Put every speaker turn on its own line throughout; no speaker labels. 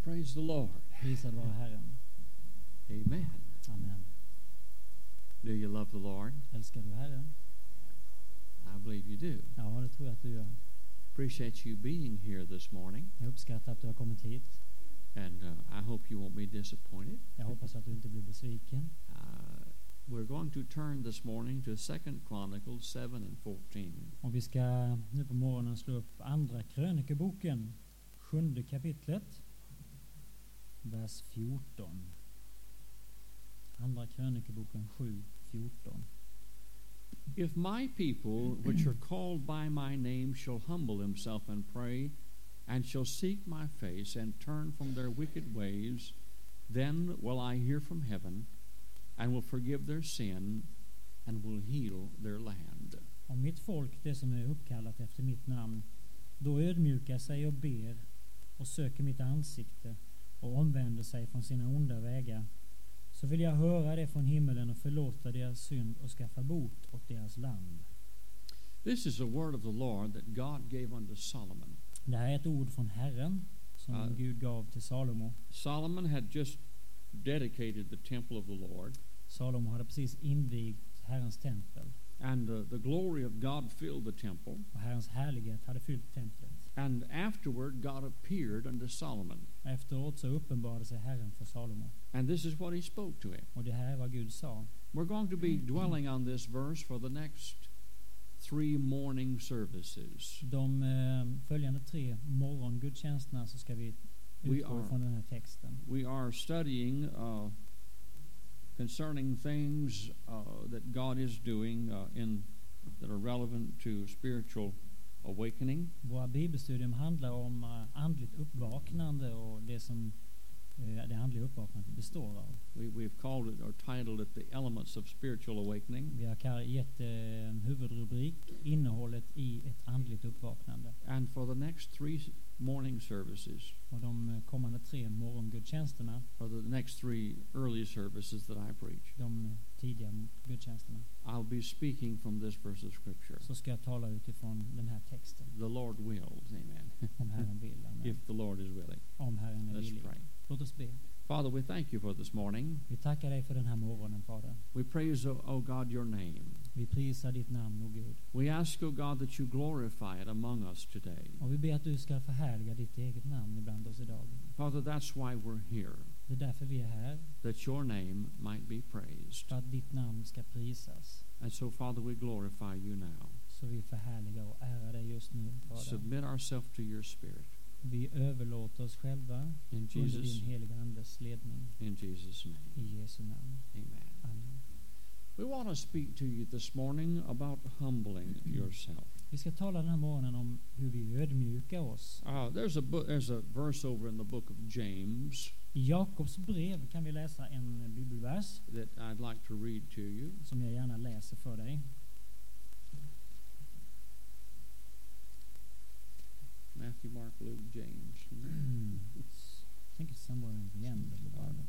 Praise the Lord.
Prisad vare Herren.
Amen.
Amen.
Do you love the Lord?
Älskar du Herren?
I believe you do.
Ja, det tror jag att du gör.
Appreciate you being here this morning,
Jag uppskattar att du har kommit hit.
and I hope you won't be disappointed.
Jag hoppas att du inte blir besviken.
We're going to turn this morning to 2 Chronicles 7 and 14.
Och vi ska nu på morgonen slå upp andra krönikeboken, 7:e kapitlet, vers 14. Andra krönikeboken 7:14.
If my people, which are called by my name, shall humble themselves and pray, and shall seek my face, and turn from their wicked ways, then will I hear from heaven, and will forgive their sin, and will heal their land.
Om mitt folk, det som är uppkallat efter mitt namn, då ödmjukar sig och ber och söker mitt ansikte och omvänder sig från sina onda vägar, så vill jag höra det från himmelen och förlåta deras synd och skaffa bot åt deras land.
This is a word of the Lord that God gave unto Solomon.
Det här är ett ord från Herren som Gud gav till Salomo.
Solomon had just dedicated the temple of the Lord,
Salomo hade precis invigt Herrens tempel,
and the glory of God filled the temple.
och Herrens härlighet hade fyllt templet.
And afterward God appeared unto Solomon.
Efteråt så uppenbarade sig Herren för Salomo,
And this is what he spoke to him.
och det här är vad Gud sa.
We're going to be dwelling on this verse for the next 3 morning services.
De följande 3 morgongudstjänsterna så ska vi utgå från den här texten.
We are studying concerning things that God is doing that are relevant to spiritual awakening.
Våra bibelstudium handlar om andligt uppvaknande och det som det andliga uppvaknandet består av.
We've called it or titled it The Elements of Spiritual Awakening.
Vi har gett en huvudrubrik, innehållet i ett andligt uppvaknande.
And for the next 3 morning services,
Och de kommande 3 morgongudstjänsterna,
or the next 3 early services that I preach,
de tidiga gudstjänsterna,
I'll be speaking from this verse of Scripture.
så ska jag tala utifrån den här texten.
The Lord wills, amen.
Om Herren vill, amen.
If the Lord is willing.
Om Herren är
Let's
villig.
pray.
Låt oss be.
Father, we thank you for this morning.
Vi tackar dig för den här morgonen, Fader.
We praise, O God, your name.
Vi prisar ditt namn, o Gud.
We ask, O God, that you glorify it among us today.
Och vi ber att du ska förhärliga ditt eget namn ibland oss idag.
Father, that's why we're here,
Det är därför vi är här,
that your name might be praised.
för att ditt namn ska prisas.
And so, Father, we glorify you now.
Så vi förhärligar och ärar dig just nu, Fader.
Submit ourselves to your Spirit.
Vi överlåter oss själva
In
under
Jesus,
din heliga andes ledning.
in Jesus' name.
I Jesu namn.
Amen.
Amen.
We want to speak to you this morning about humbling yourself.
Vi ska tala den här morgonen om hur vi ödmjukar oss.
There's a verse over in the book of James
I Jakobs brev kan vi läsa en bibelvers
that I'd like to read to you.
som jag gärna läser för dig.
Matthew, Mark, Luke, James.
I think it's somewhere in the end of the Bible.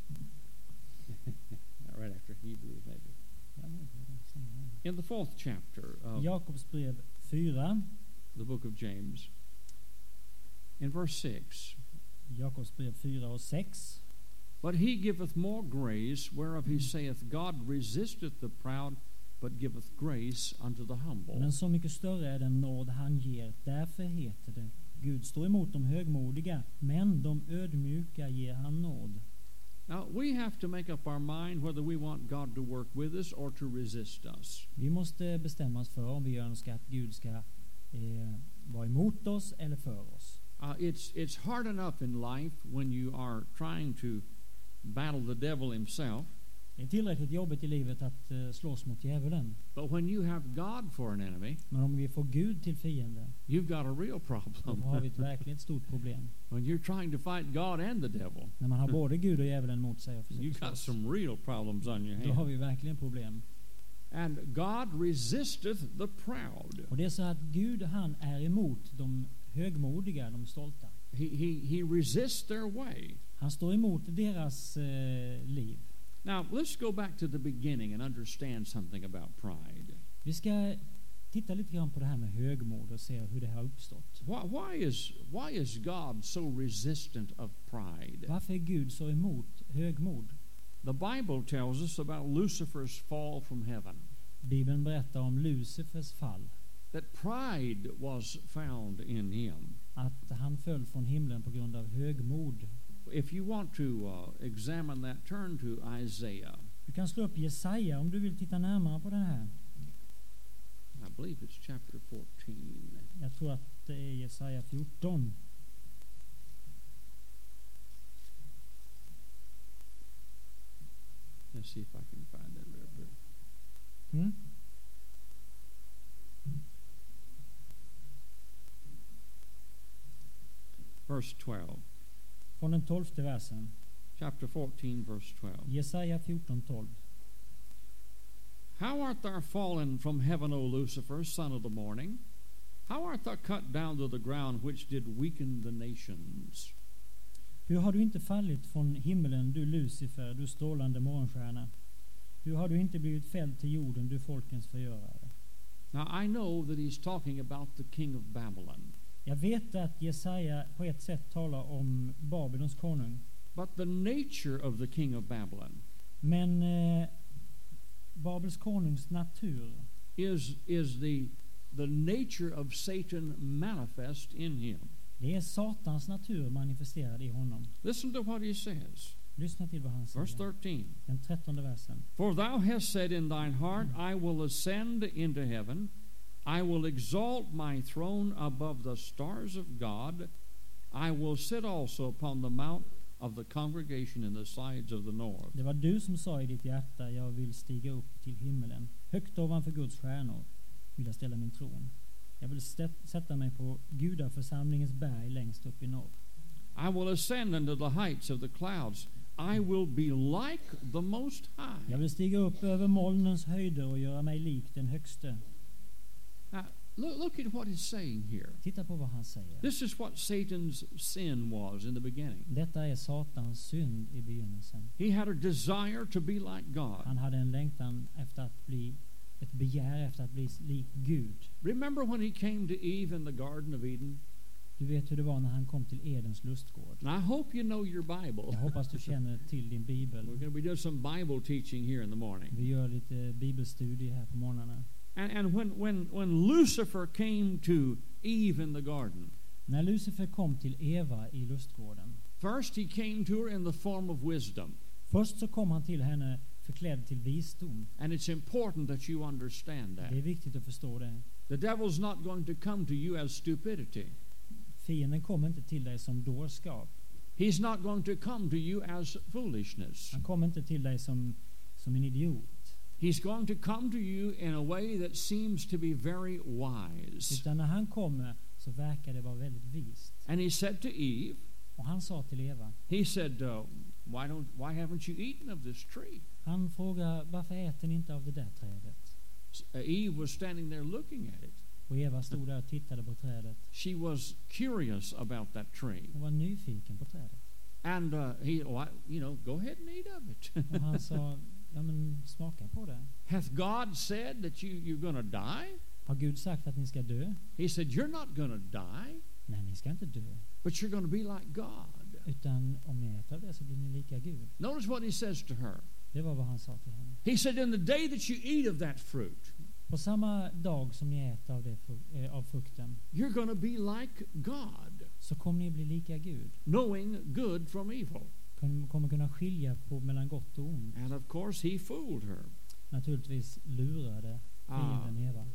Right after Hebrews, maybe. In the 4th chapter of
Jakobs brev 4,
the book of James, in verse 6,
Jakobs brev 4 och 6.
but he giveth more grace, whereof he saith, God resisteth the proud, but giveth grace unto the humble.
Men så mycket större är den nåd han ger. Därför heter det: Gud står emot de högmodiga, men de ödmjuka ger han nåd.
Now, we have to make up our mind whether we want God to work with us or to resist us.
Vi måste bestämma oss för om vi önskar att Gud ska vara emot oss eller för oss.
It's hard enough in life when you are trying to battle the devil himself.
Det är tillräckligt jobbigt i livet att slåss mot djävulen.
But when you have God for an enemy,
Men om vi får Gud till fiende,
you've got a real
då
problem.
har vi ett verkligt stort problem.
When you're trying to fight God and the devil,
När man har både Gud och djävulen mot sig och
you've
försöker
got
slåss,
some real problems on your
då har
hands.
vi verkligen problem.
And God resisteth the proud.
Och det är så att Gud, han är emot de högmodiga, de stolta.
He resists their way.
Han står emot deras liv.
Now, let's go back to the beginning and understand something about pride.
Vi ska titta lite grann på det här med högmod och se hur det har uppstått.
Why is God so resistant of pride?
Varför är Gud så emot högmod?
The Bible tells us about Lucifer's fall from heaven.
Bibeln berättar om Lucifers fall.
That pride was found in him.
Att han föll från himlen på grund av högmod.
If you want to examine that, turn to Isaiah.
Du kan slå upp Jesaja om du vill titta närmare på det här.
I believe it's chapter 14.
Jag tror att det är Jesaja 14.
Let's see if I can find that real quick. Verse 12.
Från den 12:e versen.
Chapter 14, verse 12.
Jesaja 14:12.
How art thou fallen from heaven, O Lucifer, son of the morning? How art thou cut down to the ground, which did weaken the nations?
Hur har du inte fallit från himmelen, du Lucifer, du strålande morgonstjärna? Hur har du inte blivit fälld till jorden, du folkens förgörare?
Now I know that he's talking about the king of Babylon.
Jag vet att Jesaja på ett sätt talar om Babylons konung.
But the nature of the king of Babylon
Men Babels konungs natur
is the nature of Satan manifest in him.
det är Satans natur manifesterad i honom.
Listen to what he says.
Lyssna till vad han
Verse
säger.
13.
Den 13:e versen.
For thou hast said in thine heart, I will ascend into heaven. I will exalt my throne above the stars of God. I will sit also upon the mount of the congregation in the sides of the north.
Det var du som sa i ditt hjärta, jag vill stiga upp till himmelen. Högt ovanför Guds stjärnor vill jag ställa min tron. Jag vill sätta mig på gudaförsamlingens berg längst upp i norr.
I will ascend into the heights of the clouds. I will be like the Most High.
Jag vill stiga upp över molnens höjder och göra mig lik den högste.
Now, look at what he's saying here.
Titta på vad han säger.
This is what Satan's sin was in the beginning.
Detta är Satans synd i begynnelsen.
He had a desire to be like God.
Han hade en längtan efter att bli, ett begär efter att bli lik Gud.
Remember when he came to Eve in the Garden of Eden?
Du vet hur det var när han kom till Edens lustgård.
And I hope you know your Bible.
Jag hoppas du känner till din bibel.
We're going to be doing some Bible teaching here in the morning.
Vi gör lite bibelstudier här på morgnarna.
And when Lucifer came to Eve in the garden,
När Lucifer kom till Eva i lustgården.
first he came to her in the form of wisdom.
Först så kom han till henne förklädd till visdom.
And it's important that you understand that.
Det är viktigt att förstå det.
The devil's not going to come to you as stupidity.
Fienden kommer inte till dig som dårskap.
He's not going to come to you as foolishness.
Han kommer inte till dig som en idiot.
He's going to come to you in a way that seems to be very wise.
Utan när han kommer så verkar det vara väldigt vist.
And he said to Eve,
Och han sa till Eva.
he said, why haven't you eaten of this tree?
Han frågar, varför äter ni inte av det där trädet?
Eve was standing there looking at it.
Och Eva stod där och tittade på trädet.
She was curious about that tree.
Hon var nyfiken på trädet.
And go ahead and eat of it.
Och han sa, ja men smaka på det.
Hath God said that you're going to die?
Har Gud sagt att ni ska dö?
He said, you're not going to die,
Nej, ni ska inte dö.
but you're going to be like God.
Utan om ni äter av det så blir ni lika Gud.
Notice what he says to her.
Det var vad han sa till henne.
He said, in the day that you eat of that fruit,
På samma dag som ni äter av, av frukten
you're going to be like God,
så kommer ni bli lika Gud.
knowing good from evil.
Kommer kunna skilja på mellan gott och ont.
And of course, he fooled her.
Naturligtvis lurade fienden Eva.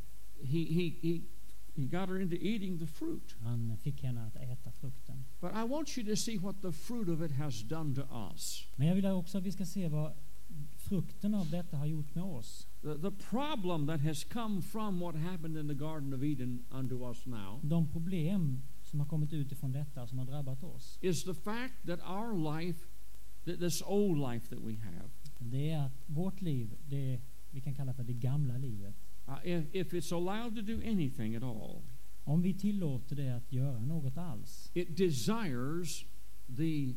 He got her into eating the fruit.
Han fick henne att äta frukten.
But I want you to see what the fruit of it has done to us.
Men jag vill också att vi ska se vad frukten av detta har gjort med oss.
The problem that has come from what happened in the Garden of Eden unto us now
De problem som har kommit utifrån detta som har drabbat oss.
is the fact that our life, this old life that we have,
Det är att vårt liv, det vi kan kalla för det gamla livet.
If it's allowed to do anything at all,
Om vi tillåter det att göra något alls,
it desires the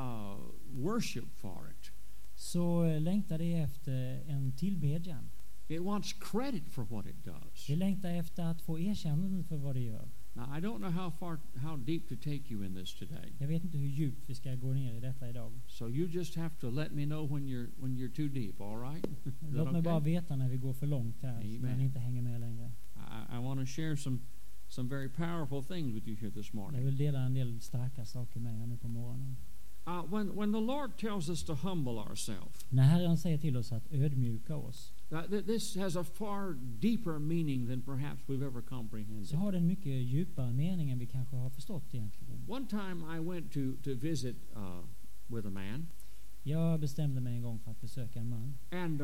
worship for it.
så längtar det efter en tillbedjan.
It wants credit for what it does.
Det längtar efter att få erkännande för vad det gör.
Now, I don't know how deep to take you in this today.
Jag vet inte hur djupt vi ska gå ner i detta idag.
So you just have to let me know when you're too deep, all right? Is that
Låt mig bara
okay?
veta när vi går för långt här,
Amen.
när ni inte hänger med längre.
I want to share some very powerful things with you here this
Jag
morning.
vill dela en del starka saker med er nu på morgonen.
When the Lord tells us to humble ourselves,
När Herren säger till oss att ödmjuka oss,
this has a far deeper meaning than perhaps we've ever comprehended.
så har det en mycket djupare mening än vi kanske har förstått egentligen.
One time I went to visit with a man,
Jag bestämde mig en gång för att besöka en man.
and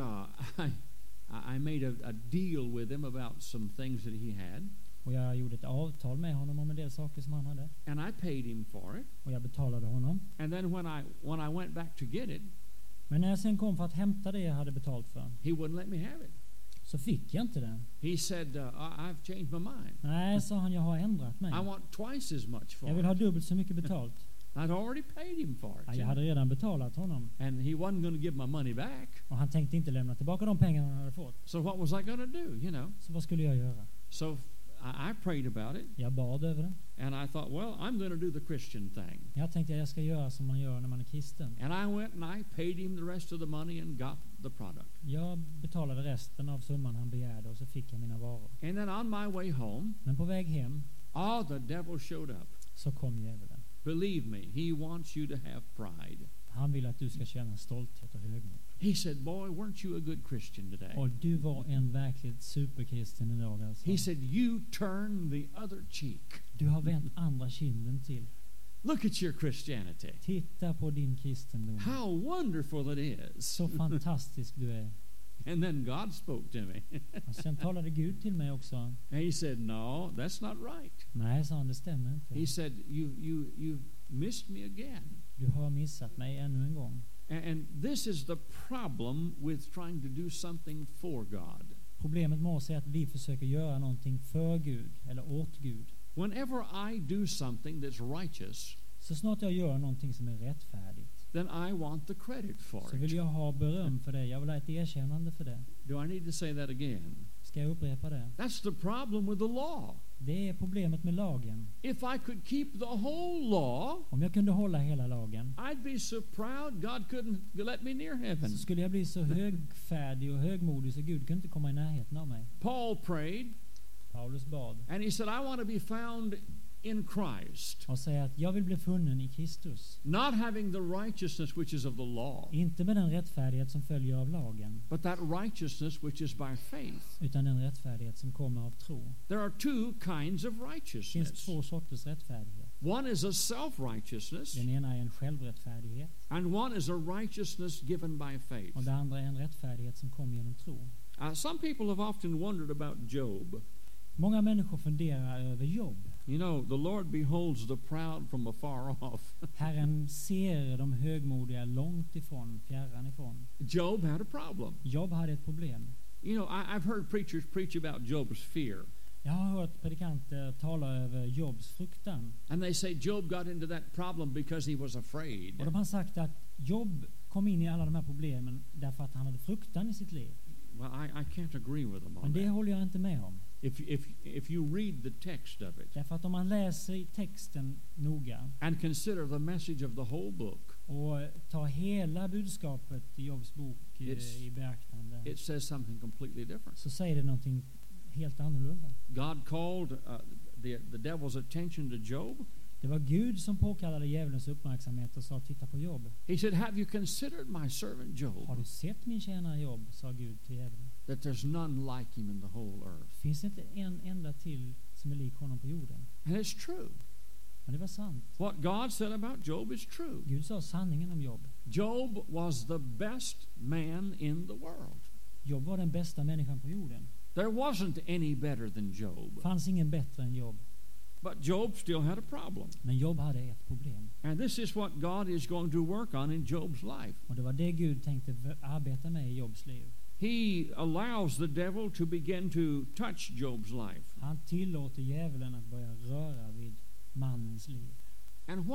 I made a deal with him about some things that he had,
Och jag gjorde ett avtal med honom om en del saker som han hade.
and I paid him for it.
Och jag betalade honom.
And then when I went back to get it,
Men när jag sen kom för att hämta det jag hade betalt för,
he wouldn't let me have it.
så fick jag inte det.
He said, I've changed my mind.
Nej, sa han, jag har ändrat mig.
I want twice as much for
Jag vill ha
it.
dubbelt så mycket betalt.
I'd already paid him for
Ja,
it.
jag hade redan betalat honom.
And he wasn't going to give my money back.
Och han tänkte inte lämna tillbaka de pengarna han hade fått.
So what was I going to do, you know?
Så vad skulle jag göra?
So I prayed about it,
Jag bad över det.
and I thought, well, I'm going to do the Christian thing.
Jag tänkte att jag ska göra som man gör när man är kristen.
And I went and I paid him the rest of the money and got the product.
Jag betalade resten av summan han begärde och så fick jag mina varor.
And then on my way home,
Men på väg hem
the devil showed up.
så kom djävulen.
Believe me, he wants you to have pride.
Han vill att du ska känna stolthet och högmod.
He said, boy, weren't you a good Christian today?
Och du var en verkligt superkristen idag alltså.
He said, you turn the other cheek.
Du har vänt andra kinden till.
Look at your Christianity.
Titta på din kristendom.
How wonderful it is.
Så fantastisk du är.
And then God spoke to me.
Och sen talade Gud till mig också.
And he said, no, that's not right.
Nej, sa han, det stämmer inte.
He said, you've missed me again.
Du har missat mig ännu en gång.
And this is the problem with trying to do something for God.
Problemet med oss är att vi försöker göra någonting för Gud eller åt Gud.
Whenever I do something that's righteous,
Så snart jag gör någonting som är rättfärdigt,
then I want the credit for
så vill
it.
jag ha beröm för det. Jag vill ha ett erkännande för det.
Do I need to say that again?
Ska jag upprepa det?
That's the problem with the law.
Det är problemet med lagen.
If I could keep the whole law,
Om jag kunde hålla hela lagen,
I'd be so proud God couldn't let me near heaven.
så skulle jag bli så högfärdig och högmodig så Gud kunde inte komma i närheten av mig.
Paul prayed,
Paulus bad
and he said, I want to be found in Christ,
och säger att jag vill bli funnen i Kristus.
not having the righteousness which is of the law,
Inte med den rättfärdighet som följer av lagen,
but that righteousness which is by faith.
utan den rättfärdighet som kommer av tro.
There are two kinds of
Det finns
righteousness.
två sorters rättfärdighet.
One is a self-righteousness,
Den ena är en självrättfärdighet
and one is a righteousness given by faith.
och den andra är en rättfärdighet som kommer genom tro.
Some people have often wondered about Job.
Många människor funderar över Job.
You know, the Lord beholds the proud from afar off.
Herren ser de högmodiga långt ifrån, fjärran ifrån.
Job had a problem.
Job hade ett problem.
You know, I've heard preachers preach about Job's fear.
Jag har hört predikanter tala över Jobs fruktan.
And they say Job got into that problem because he was afraid.
Och de har sagt att Job kom in i alla de här problemen därför att han hade fruktan i sitt liv.
Well, I can't agree with them
Men
on
det
that.
håller jag inte med om.
If you read the text of it
Därför att om man läser i texten noga
and consider the message of the whole book,
och tar hela budskapet i Jobs bok i beaktande,
it says something completely different.
så säger det någonting helt annorlunda.
God called the devil's attention to Job.
Det var Gud som påkallade djävulens uppmärksamhet och sa, titta på Job.
He said, have you considered my servant
Har
Job,
du sett min tjänare Job, sa Gud till djävulen.
that there's none like him in the whole earth?
Finns det inte en enda till som är lik honom på jorden?
And it's true.
Men det var sant.
What God said about Job is true.
Gud sa sanningen om Job.
Job was the best man in the world.
Job var den bästa människan på jorden.
There wasn't any better than Job.
Fanns ingen bättre än Job.
But Job still had a problem.
Men Job hade ett problem.
And this is what God is going to work on in Job's life.
Och det var det Gud tänkte arbeta med i Jobs liv.
He allows the devil to begin to touch Job's life.
Han tillåter djävulen att börja röra vid mannens liv.
And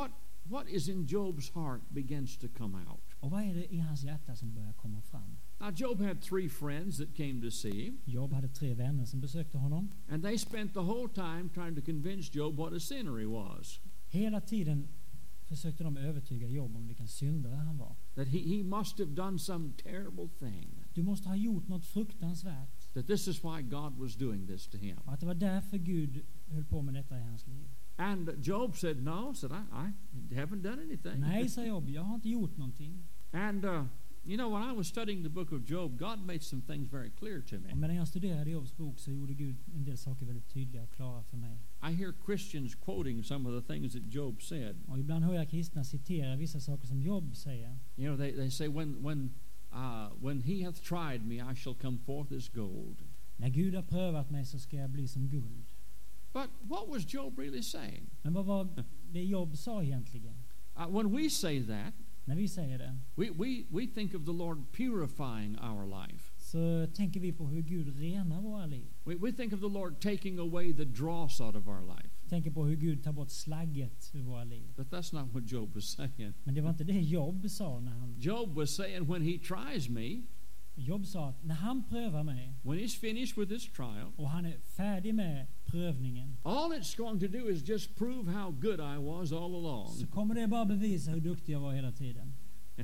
what is in Job's heart begins to come out.
Och vad är det i hans hjärta som börjar komma fram?
Now, Job had 3 friends that came to see him,
Job hade 3 vänner som besökte honom.
and they spent the whole time trying to convince Job what a sinner he was.
Hela tiden försökte de övertyga Job om vilken syndare han var.
That he must have done some terrible thing.
Du måste ha gjort något fruktansvärt.
That this is why God was doing this to him.
Och att det var därför Gud höll på med detta i hans liv.
And Job said, no, I haven't done anything.
Nej, sa Job, jag har inte gjort någonting.
And, you know, when I was studying the book of Job, God made some things very clear to
Och
me.
medan jag studerade Jobs bok så gjorde Gud en del saker väldigt tydliga och klara för mig.
I hear Christians quoting some of the things that Job said.
Och ibland hör jag kristna citera vissa saker som Job säger.
You know, they say, when he hath tried me, I shall come forth as gold.
När Gud har prövat mig så ska jag bli som guld.
But what was Job really saying?
Men vad var det Job sa egentligen?
When we say that,
När vi säger det
we think of the Lord purifying our life.
så tänker vi på hur Gud renar våra liv.
We think of the Lord taking away the dross out of our life.
Tänker på hur Gud tar bort slagget ur våra liv.
But that's not what Job was saying.
Men det var inte det Job sa när han...
Job was saying, when he tries me,
Job sa att när han prövar mig
when he's finished with this trial,
och han är färdig med prövningen
all it's going to do is just prove how good I was all along.
så kommer det bara bevisa hur duktig jag var hela tiden.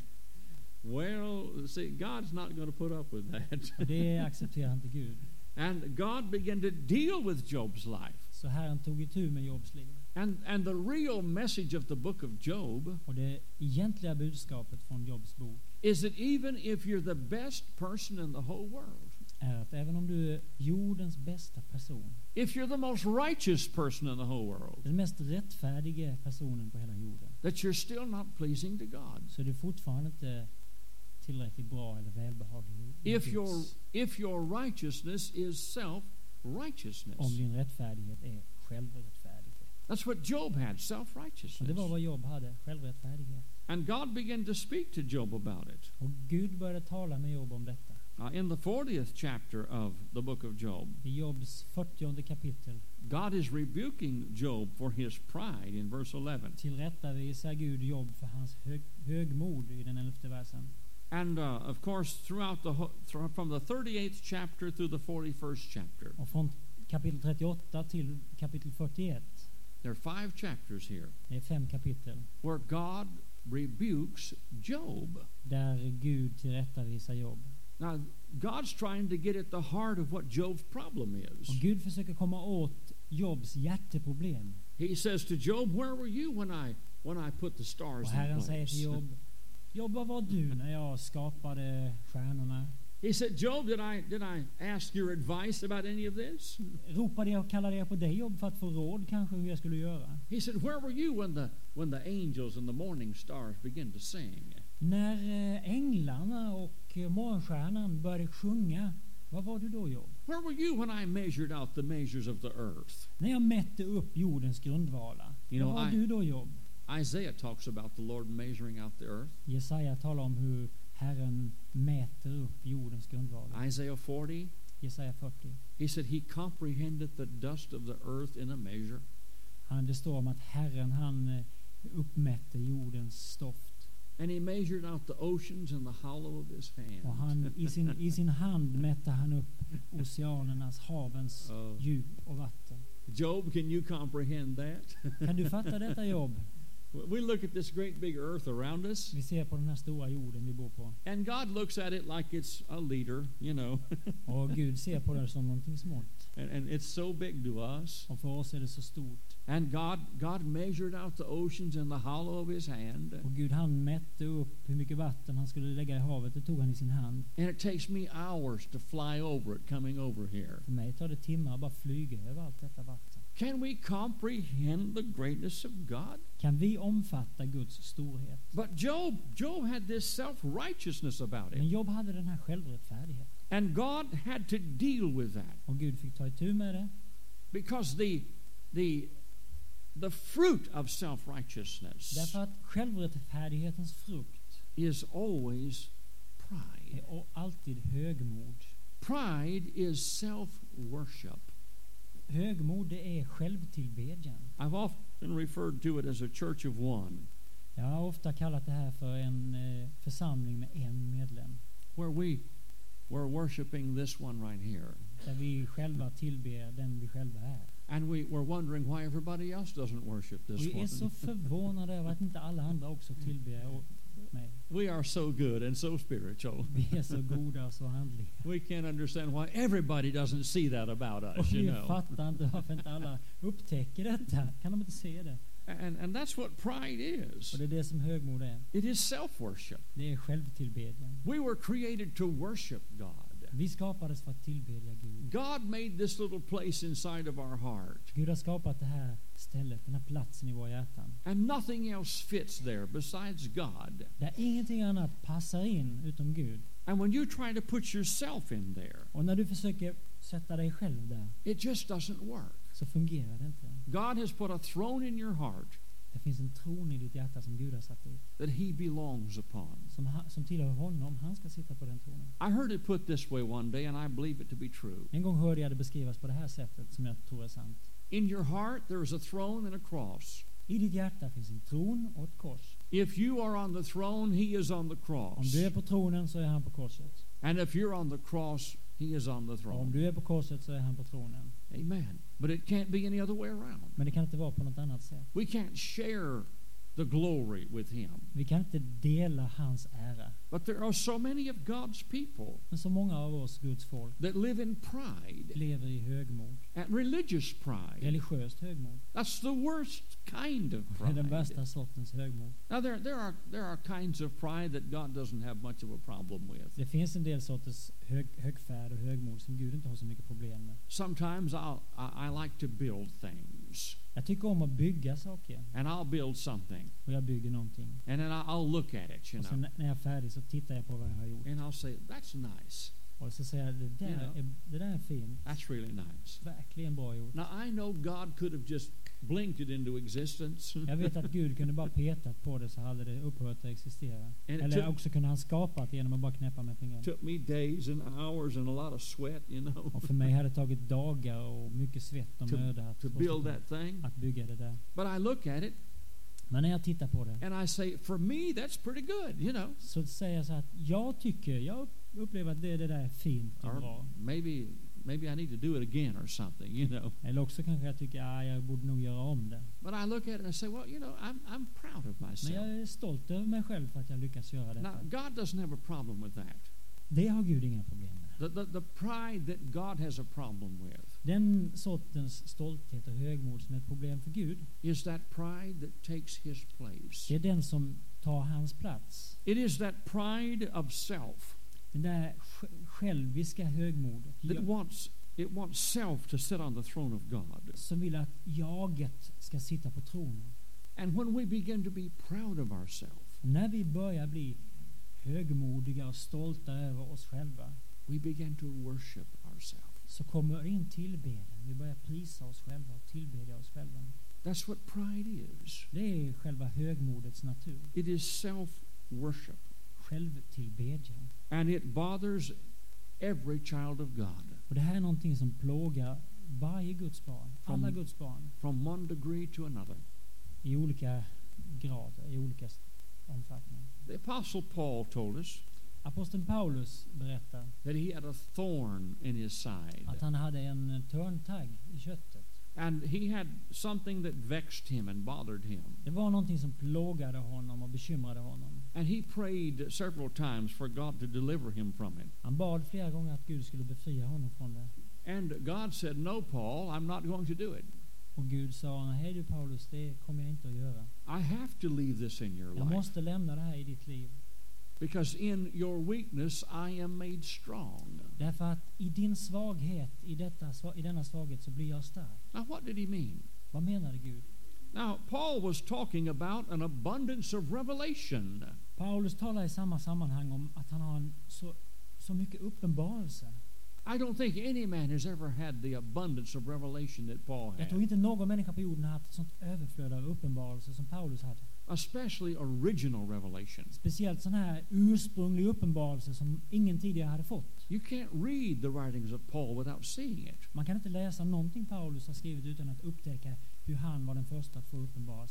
Well, see, God's not going to put up with that.
Och det accepterar inte Gud.
And God began to deal with Job's life.
Så Herren tog itu med Jobs liv.
And the real message of the book of Job
Och det egentliga budskapet från Jobs bok
is that even if you're the best person in the whole world,
är att även om du är jordens bästa person,
if you're the most righteous person in the whole world,
den mest rättfärdige personen på hela jorden,
that you're still not pleasing to God.
så är du fortfarande inte tillräckligt bra eller välbehaglig.
If your righteousness is self-righteousness.
Om din rättfärdighet är självrättfärdighet.
That's what Job had,
Och det
self-righteousness.
var vad Job hade, självrättfärdighet.
And God began to speak to Job about it.
Och Gud började tala med Job om detta.
In the 40th chapter of the book of Job,
I Jobs 40:e kapitel
God is rebuking Job for his pride in verse 11.
tillrättavisar Gud Job för hans högmod i den 11:e versen.
And of course, throughout from the 38th chapter through the 41st chapter,
Och från kapitel 38 till kapitel 41,
there are 5 chapters here
det är 5 kapitel,
where God rebukes Job.
där Gud tillrättavisar Job.
Now, God's trying to get at the heart of what Job's problem is.
Och Gud försöker komma åt Jobs hjärteproblem.
He says to Job, "Where were you when I put the
Och
stars in
Herren säger till
place?"
Job, Job, var var du när jag skapade stjärnorna?
He said, "Job, did I ask your advice about any of this?"
Ropade jag och kallade jag på dig, Job, för att få råd kanske hur jag skulle göra?
He said, "Where were you when the angels and the morning stars began to sing?"
När änglarna och morgonstjärnan började sjunga, vad var du då, Job?
Where were you when I measured out the measures of the earth?
När jag mätte upp jordens grundvalar,
You know,
vad var du då, Job?
Isaiah talks about the Lord measuring out the earth.
Jesaja talar om hur Herren mäter upp jordens grundvalar.
Isaiah 40,
Jesaja 40.
he said he comprehended the dust of the earth in a measure.
Det står om att Herren han uppmätte jordens stoft.
And he measured out the oceans in the hollow of his
Och
hand.
han, i sin hand mätte han upp oceanernas, havens
Oh.
djup och vatten.
Job, can you comprehend that?
Kan du fatta detta, Job?
We look at this great big earth around us,
Vi ser på den här stora jorden vi bor på.
and God looks at it like it's a liter, you know,
Och Gud ser på det som någonting smått.
and it's so big to us.
Och för oss är det så stort.
And God measured out the oceans in the hollow of his hand.
Och Gud han mätte upp hur mycket vatten han skulle lägga i havet. Det tog han i sin hand.
And it takes me hours to fly over it coming over here.
För mig tar det timmar att bara flyga över allt detta vatten.
Can we comprehend the greatness of God?
Kan vi omfatta Guds storhet?
But Job had this self-righteousness about
Men
it.
Job hade den här självrättfärdigheten.
And God had to deal with that.
Och Gud fick ta itu med det.
Because the fruit of self-righteousness
Därför att självrättfärdighetens frukt
is always pride.
är alltid högmod.
Pride is self-worship.
Högmod det är självtillbedjan.
I've often referred to it as a church of one.
Jag har ofta kallat det här för en församling med en medlem.
where we're worshiping this one right here.
Där vi själva tillber den vi själva är.
And we're wondering why everybody else doesn't worship this
Vi är
one.
så förvånade över att inte alla andra också tillber mig.
We are so good and so spiritual.
Vi är så goda och så andliga.
We can't understand why everybody doesn't see that about
Och
us, you
vi
know.
fattar inte varför inte alla upptäcker detta. Kan de inte se det?
And that's what pride is.
Och det är det som högmod är.
It is self-worship.
Det är självtillbedjan.
We were created to worship God.
Vi skapades för att tillbedja Gud.
God made this little place inside of our heart.
Gud har skapat det här stället, den här platsen i våra hjärtan.
And nothing else fits there besides God.
Där ingenting annat passar in utom Gud.
And when you try to put yourself in there,
Och när du försöker sätta dig själv där
it just doesn't work.
så fungerar det inte.
God has put a throne in your heart
Det finns en tron i ditt hjärta som Gud har satt dit.
that He belongs upon.
Som tillhör honom. Han ska sitta på den tronen.
I heard it put this way one day, and I believe it to be true.
En gång hörde jag det beskrivas på det här sättet som jag tror är sant.
In your heart, there is a throne and a cross.
I ditt hjärta finns en tron och ett kors.
If you are on the throne, He is on the
Om
cross.
du är på tronen så är han på korset.
And if you're on the cross, He is on the
Och om
throne.
du är på korset så är han på tronen.
Amen. But it can't be any other way around.
Men det kan inte vara på något annat sätt.
We can't share the glory with Him.
Vi kan inte dela hans ära.
But there are so many of God's people
Men så många av oss, Guds folk,
that live in pride,
lever i högmod.
and religious pride.
Religiöst högmod.
That's the worst kind of
Det är den
pride.
värsta sortens högmod.
Now there are kinds of pride that God doesn't have much of a problem with.
Det finns en del sorters högfärd och högmod som Gud inte har så mycket problem med.
Sometimes I like to build things,
Jag tycker om att bygga saker.
and I'll build something,
Och jag bygger någonting.
and then I'll look at it, you
Och sen
know,
när jag är färdig så tittar jag på vad jag har gjort.
and I'll say, "That's nice.
Och så säger jag, det där är fint.
That's really nice."
Verkligen bra gjort.
Now I know God could have just blinked it into existence.
Jag vet att Gud kunde bara petat på det så hade det upphört att existera.
And it
Eller
took-
också kunde han skapat det genom att bara knäppa med fingrarna.
Took me days and hours and a lot of sweat, you know,
Och för mig hade det tagit dagar och mycket svett och möda
to build that thing.
att bygga det där.
But I look at it
Men när jag tittar på det
and I say, for me, that's pretty good, you know.
så säger jag så här att jag upplever att det där är fint och
Or
bra.
maybe I need to do it again or something, you know.
Eller också kanske jag tycker att jag borde nog göra om det.
But I look at it and I say, well, you know, I'm proud of
Men
myself.
jag är stolt över mig själv för att jag lyckats göra
Now,
detta.
God doesn't have a problem with that.
Det har Gud inga problem med.
The pride that God has a problem with
Den sortens stolthet och högmod som är ett problem för Gud,
is that pride that takes His place.
det är den som tar hans plats.
It is that pride of self
Den där själviska högmodet
it wants self to sit on the throne of God.
som vill att jaget ska sitta på tronen.
And when we begin to be proud of ourselves,
När vi börjar bli högmodiga och stolta över oss själva
we begin to worship ourselves.
så kommer in tillbedjan. Vi börjar prisa oss själva och tillbedja oss själva.
That's what pride is.
Det är själva högmodets natur.
It is self-worship.
Självtillbedjan.
And it bothers every child of God
Och det här är någonting som plågar varje Guds barn. Alla Guds barn.
from one degree to another.
I olika grader, i olika omfattning.
The Apostle Paul told us
Aposteln Paulus berättar
that he had a thorn in his side.
att han hade en törntagg i köttet.
And he had something that vexed him and bothered him.
Det var någonting som plågade honom och bekymrade honom.
And he prayed several times for God to deliver him from it.
Han bad flera gånger att Gud skulle befria honom från det.
And God said, "No, Paul, I'm not going to do it.
Och Gud sa, hej du Paulus, det kommer jag inte att göra.
I have to leave this in your
Jag
life.
måste lämna det här i ditt liv.
Because in your weakness I am made strong."
Därför att i din svaghet, i denna svaghet så blir jag stark.
Now, what did he mean?
Vad menade Gud?
Now, Paul was talking about an abundance of revelation.
Paulus talar i samma sammanhang om att han har en så mycket uppenbarelse.
I don't think any man has ever had the abundance of revelation that Paul
Jag tror
had,
inte någon människa på jorden har haft ett sånt överflöd av uppenbarelse som Paulus hade.
especially original revelation.
Speciellt sån här ursprunglig uppenbarelse som ingen tidigare hade fått.
You can't read the writings of Paul without seeing it.
Man kan inte läsa någonting Paulus har skrivit utan att upptäcka hur han var den första att få uppenbarelsen.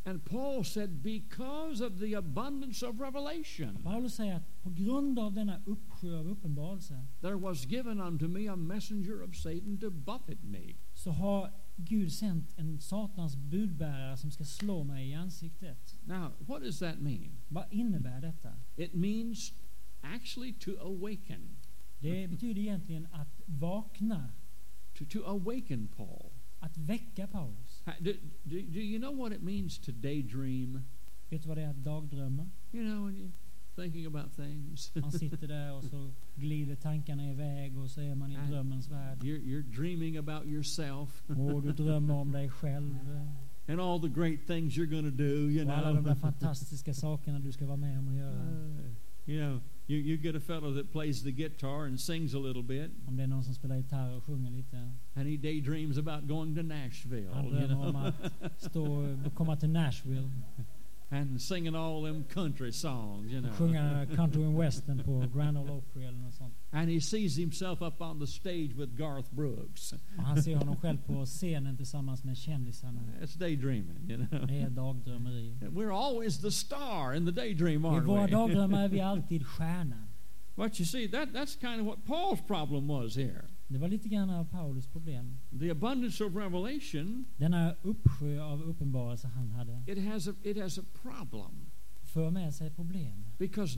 And Paul said, because of the abundance of revelation,
Paulus säger att på grund av denna uppsjö av uppenbarelse
there was given unto me a messenger of Satan to buffet me.
så har Gud sänt en Satans budbärare som ska slå mig i ansiktet.
Now, what does that mean?
Vad innebär detta?
It means actually to awaken.
Det betyder egentligen att vakna,
To awaken Paul.
att väcka Paulus.
Do you know what it means to daydream?
Vet du vad det är att dagdrömma?
You know, when you're thinking about things.
Man sitter där och så glider tankarna iväg och så är man i drömmens värld.
You're dreaming about yourself
Och du drömmer om dig själv
and all the great things you're going to do, you
och alla de där
know.
fantastiska sakerna du ska vara med om att göra.
You know, you get a fellow that plays the guitar and sings a little bit,
Om det är någon som spelar gitarr och sjunger lite.
and he daydreams about going to Nashville,
Han
you
drömmer om
know,
att komma till Nashville
and singing all them country songs, you
och
know.
sjunga country and western på Grand Ole Opry eller något sånt.
And he sees himself up on the stage with Garth Brooks.
Och han ser honom själv på scenen tillsammans med kändisarna.
That's daydreaming, you know.
Det är dagdrömmeri.
We're always the star in the daydream,
I
aren't
våra
we?
dagdrömmar är vi alltid stjärnan.
But you see, that's kind of what Paul's problem was here.
Det var lite grann av Paulus problem.
The abundance of revelation,
Denna uppsjö av uppenbarelse han hade
it has a problem,
för med sig problem.
because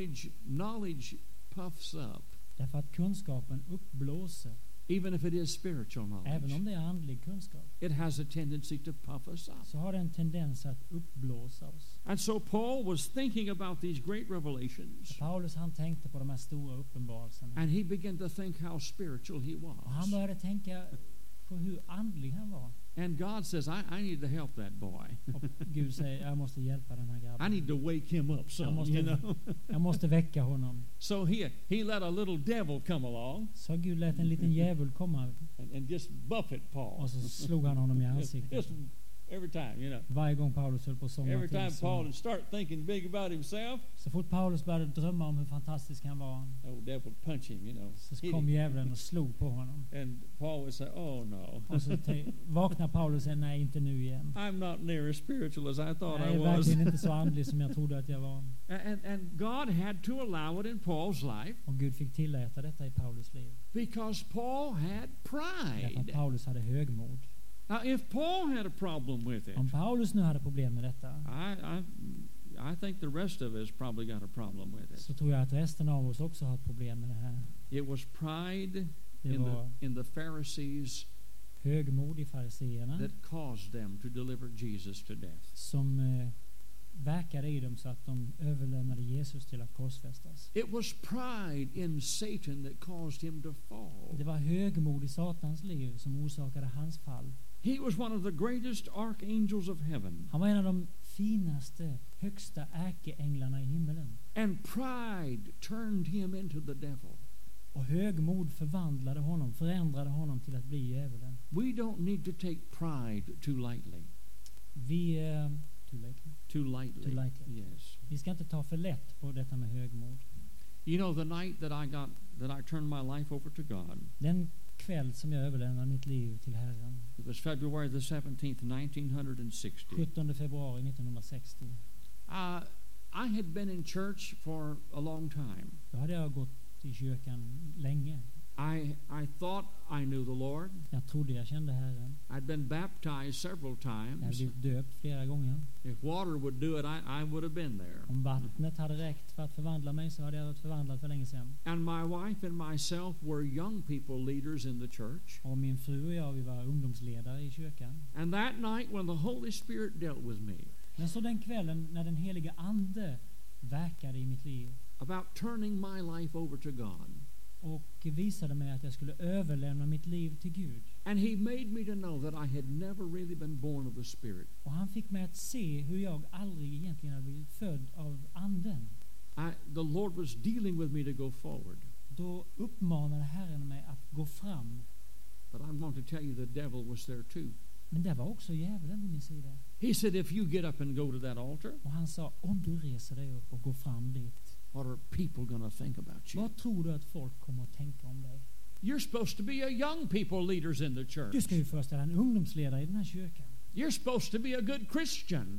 knowledge puffs up,
Därför att kunskapen uppblåser,
even if it is spiritual
även
knowledge.
om det är andlig kunskap,
It has a tendency to puff us up.
så har det en tendens att uppblåsa oss.
And so Paul was thinking about these great revelations,
Paulus han tänkte på de här stora uppenbarelserna.
and he began to think how spiritual he
Och han
was.
började tänka på hur andlig han var.
And God says, I need to help that boy.
Och Gud säger, jag måste hjälpa den här
I
grabben.
need to wake him up some, you know.
Jag måste väcka honom.
So he let a little devil come along
Så Gud lät en liten djävul komma
and just buffet Paul.
och så slog han honom i ansiktet.
Just every time, you know.
Varje gång Paulus höll på att somna
Every time
till
Paul
så,
would start thinking big about himself,
så fort Paulus började drömma om hur fantastisk han var,
oh, devil would punch him, you know.
så kom djävulen och slog på honom.
And Paul would say, oh no,
Och så vaknar Paulus och säger, nej, inte nu igen.
I'm not near as spiritual as I thought
Jag
I
är
was.
verkligen inte så andlig som jag trodde att jag var.
And God had to allow it in Paul's life
Och Gud fick tillåta detta i Paulus liv.
because Paul had
Därför att
pride.
Paulus hade högmod.
Now, if Paul had a problem with it,
Om Paulus nu hade problem med detta,
I think the rest of us probably got a problem with it.
så tror jag att resten av oss också har ett problem med det här.
It was pride
Det var
in the Pharisees
högmod i fariseerna
that caused them to deliver Jesus to death.
som verkade i dem så att de överlämnade Jesus till att korsfästas.
It was pride in Satan that caused him to fall.
Det var högmod i Satans liv som orsakade hans fall.
He was one of the greatest archangels of heaven.
Han var en av de finaste, högsta ärkeänglarna i himmelen.
And pride turned him into the devil.
Och högmod förändrade honom till att bli djävulen.
We don't need to take pride too lightly. Too lightly. Yes.
Vi ska inte ta för lätt på detta med högmod.
You know, the night that I turned my life over to God,
Den kväll som jag överlämnade mitt liv till Herren,
it was February the 17th, 1960.
17 februari 1960.
I had been in church for a long time.
Då hade jag gått i kyrkan länge.
I thought I knew the Lord.
Jag trodde jag kände Herren.
I'd been baptized several
Jag hade
times.
blivit döpt flera gånger.
If water would do it, I would have been there.
Om vattnet hade räckt för att förvandla mig så hade jag varit förvandlad för länge sedan.
And my wife and myself were young people leaders in the church.
Och min fru och jag, vi var ungdomsledare i kyrkan.
And that night when the Holy Spirit dealt with me
Men så den kvällen när den heliga ande verkade i mitt liv
about turning my life over to God,
och visade mig att jag skulle överlämna mitt liv till Gud.
and He made me to know that I had never really been born of the Spirit.
Och han fick mig att se hur jag aldrig egentligen hade blivit född av anden.
The Lord was dealing with me to go forward.
Då uppmanade Herren mig att gå fram.
But I'm going to tell you, the devil was there too.
Men det var också djävulen vid min sida.
He said, if you get up and go to that altar,
Och han sa, om du reser dig upp och går fram dit,
what are people going to think about you?
vad tror du att folk kommer att tänka om dig?
You're supposed to be a young people leaders in the church.
Du ska ju föreställa en ungdomsledare i den här kyrkan.
You're supposed to be a good Christian.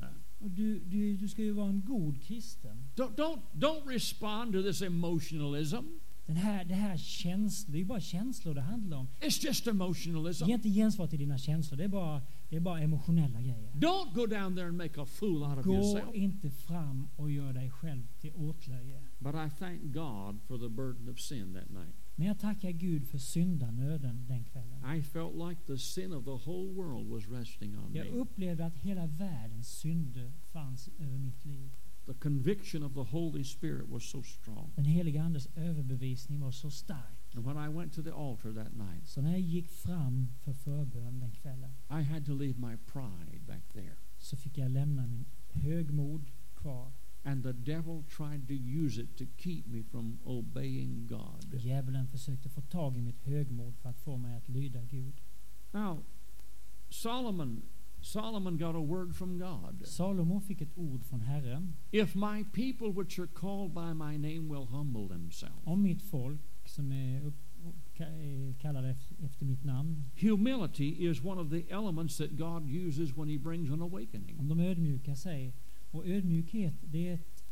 Och du ska ju vara en god kristen.
Don't respond to this emotionalism.
Det här känslor, det är bara känslor det handlar om.
It's just emotionalism.
Ge inte gensvar till dina känslor, det är bara emotionella grejer.
Don't go down there and make a fool out of yourself.
Gå inte fram och gör dig själv till åtlöje.
But I thank God for the burden of sin that night.
Men jag tackar Gud för syndanöden den kvällen.
I felt like the sin of the whole world was resting on
Jag
me.
upplevde att hela världens synder fanns över mitt liv.
The conviction of the Holy Spirit was so strong.
Den heliga Andes överbevisning var så stark.
And when I went to the altar that night,
Så när jag gick fram för förbön den kvällen,
I had to leave my pride back there.
så fick jag lämna min högmod kvar.
And the devil tried to use it to keep me from obeying God.
Djävulen försökte få tag i mitt högmod för att få mig att lyda Gud.
Now, Solomon got a word from God.
Salomo fick ett ord från Herren.
If my people which are called by my name will humble themselves.
Om mitt folk som är kallade efter mitt namn,
Humility is one of the elements that God uses when he brings an awakening.
om de ödmjukar sig. Och ödmjukhet, det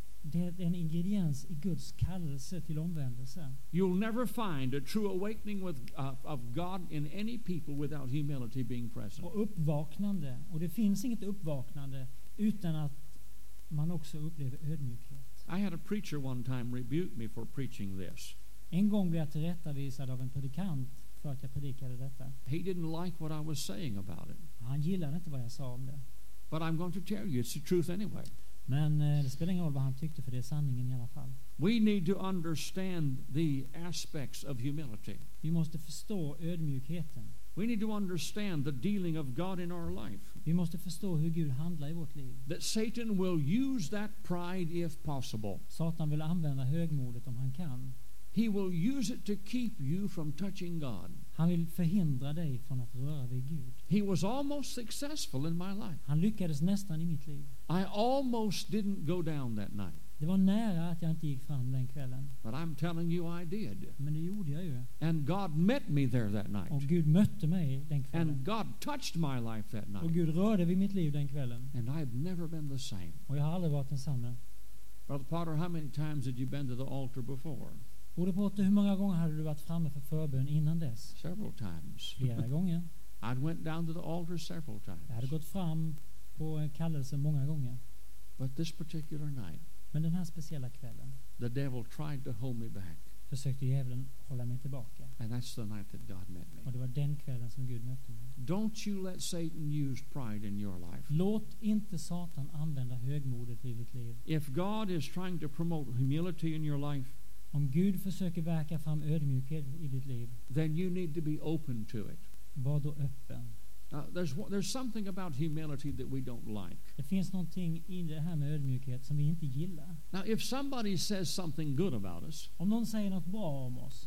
är en ingrediens i Guds kallelse till omvändelse.
You'll never find a true awakening of God in any people without humility being present.
Och uppvaknande. Och det finns inget uppvaknande utan att man också upplever ödmjukhet.
I had a preacher one time rebuke me for preaching this.
En gång blev jag tillrättavisad av en predikant för att jag predikade detta.
He didn't like what I was saying about it.
Han gillade inte vad jag sa om det.
But I'm going to tell you, it's the truth anyway.
Men det spelar ingen roll vad han tyckte, för det är sanningen i alla fall.
We need to understand the aspects of humility.
Vi måste förstå ödmjukheten.
We need to understand the dealing of God in our life.
Vi måste förstå hur Gud handlar i vårt liv.
That Satan will use that pride if possible.
Satan vill använda högmodet om han kan.
He will use it to keep you from touching God.
Han vill förhindra dig från att röra vid Gud.
He was almost successful in my life.
Han lyckades nästan i mitt liv.
I almost didn't go down that night.
Det var nära att jag inte gick fram den kvällen.
But I'm telling you I did.
Men det gjorde jag ju.
And God met me there that
Och
night.
Gud mötte mig den kvällen.
And God touched my life that
Och
night.
Gud rörde vid mitt liv den kvällen.
And I've never been the same.
Och jag har aldrig varit densamma.
Brother Potter, how many times had you been to the altar before?
Broder Potter, hur många gånger hade du varit framme för förbön innan dess?
Several times.
Flera gånger.
I went down to the altar several
Jag hade
times.
gått fram på kallelsen många gånger.
But this particular night,
Men den här speciella kvällen
the devil tried to hold me back.
försökte djävulen hålla mig tillbaka.
And that's the night that God met
Och
me.
det var den kvällen som Gud mötte mig.
Don't you let Satan use pride in your life.
Låt inte Satan använda högmodet i ditt liv.
If God is trying to promote humility in your life,
Om Gud försöker verka fram ödmjukhet i ditt liv,
then you need to be open to it.
var då öppen.
There's something about humility that we don't like.
Det finns någonting i det här med ödmjukhet som vi inte gillar.
Now, if somebody says something good about us,
Om någon säger något bra om oss,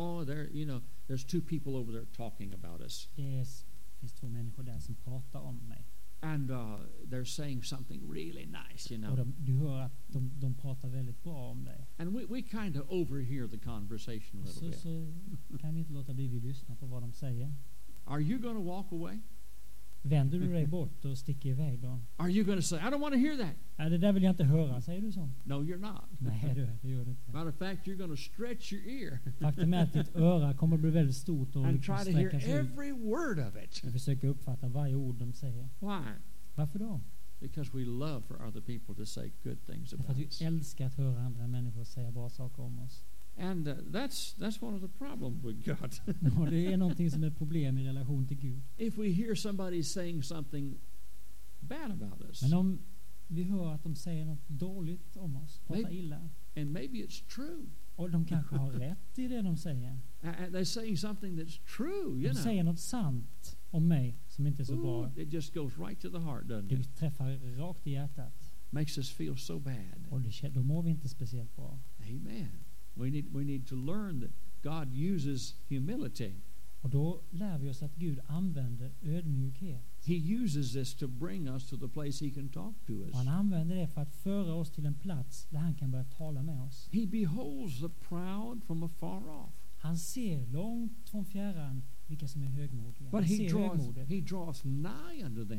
there's two people over there talking about us,
finns två människor där som pratar om mig.
and they're saying something really nice,
Och du hör att de pratar väldigt bra om dig.
and we kind of overhear the conversation a little
Så
bit.
kan vi inte låta bli att lyssna på vad de säger.
Are you going to walk away?
Vänder du dig bort och sticker iväg då?
Are you going to say, I don't want to hear that?
Det där vill jag inte höra, säger du så?
No, you're not.
Nej, det gör du inte.
Matter of fact, you're going to stretch your ear
Faktum är att ditt öra kommer att bli väldigt stort och
and
liksom
try to hear
sträcka sig ut.
every word of it.
Jag försöker uppfatta varje ord de säger.
Why?
Varför då?
Because we love for other people to say good things
Därför att
about
vi
us.
älskar att höra andra människor säga bra saker om oss.
And that's one of the problems with God.
Och det är någonting som är ett problem i relation till Gud.
If we hear somebody saying something bad about us,
Men om vi hör att de säger något dåligt om oss, pratar illa,
and maybe it's true,
och de kanske har rätt i det de säger.
and they're saying something that's true,
De säger något sant om mig som inte är så bra.
it just goes right to the heart, doesn't
Det
it?
träffar rakt i hjärtat.
Makes us feel so bad.
Och då mår vi inte speciellt bra.
Amen. We need to learn that God uses humility.
Och då lär vi oss att Gud använder ödmjukhet.
He uses this to bring us to the place He can talk to
Och han
us.
använder det för att föra oss till en plats där han kan börja tala med oss.
He beholds the proud from afar off.
Han ser långt från fjärran vilka som är högmodiga.
But
Han ser högmodet.
he draweth nigh unto them.